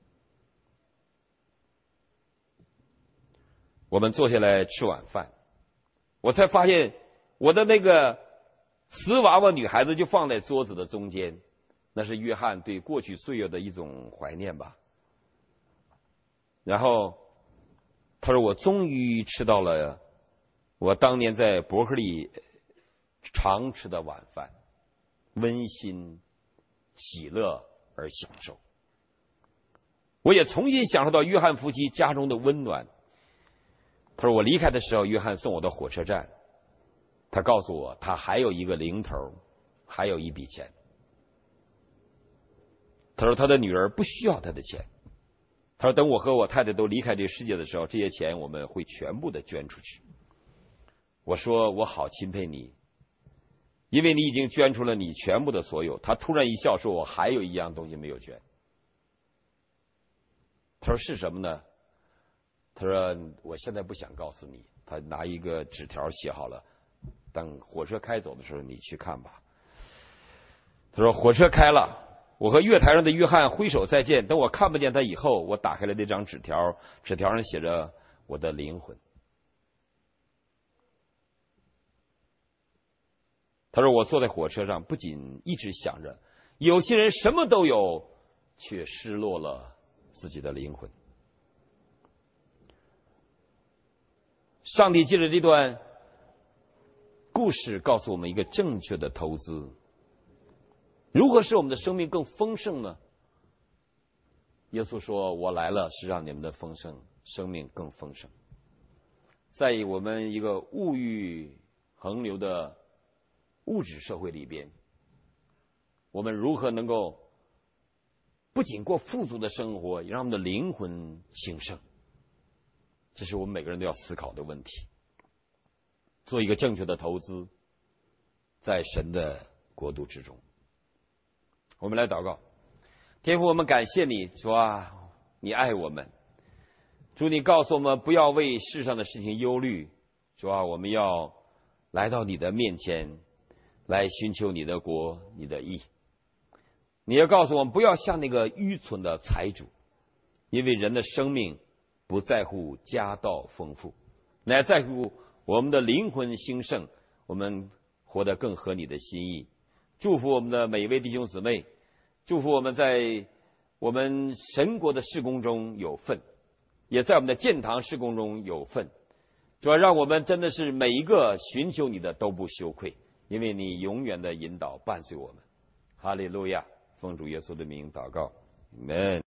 我们坐下来吃晚饭，我才发现我的那个瓷娃娃女孩子就放在桌子的中间，那是约翰对过去岁月的一种怀念吧。然后他说，我终于吃到了我当年在伯克利常吃的晚饭，温馨、喜乐而享受。我也重新享受到约翰夫妻家中的温暖。他说我离开的时候，约翰送我到火车站，他告诉我他还有一个零头，还有一笔钱。他说他的女儿不需要他的钱，他说等我和我太太都离开这个世界的时候，这些钱我们会全部的捐出去。我说我好钦佩你，因为你已经捐出了你全部的所有。他突然一笑说，我还有一样东西没有捐。他说是什么呢？他说我现在不想告诉你。他拿一个纸条写好了，等火车开走的时候你去看吧。他说火车开了，我和月台上的约翰挥手再见。等我看不见他以后，我打开了那张纸条，纸条上写着我的灵魂。他说我坐在火车上，不仅一直想着有些人什么都有，却失落了自己的灵魂。上帝借着这段故事告诉我们一个正确的投资，如何使我们的生命更丰盛呢？耶稣说，我来了是让你们的丰盛生命更丰盛。在我们一个物欲横流的物质社会里边，我们如何能够不仅过富足的生活，也让我们的灵魂兴盛？这是我们每个人都要思考的问题。做一个正确的投资，在神的国度之中。我们来祷告。天父，我们感谢你，主啊，你爱我们。主，你告诉我们不要为世上的事情忧虑。主啊，我们要来到你的面前，来寻求你的国，你的义。你要告诉我们不要像那个愚蠢的财主，因为人的生命不在乎家道丰富，乃在乎我们的灵魂兴盛，我们活得更合你的心意。祝福我们的每一位弟兄姊妹，祝福我们在我们神国的事工中有份，也在我们的建堂事工中有份。主要让我们真的是每一个寻求你的都不羞愧，因为你永远的引导伴随我们。哈利路亚，奉主耶稣的名祷告，阿们。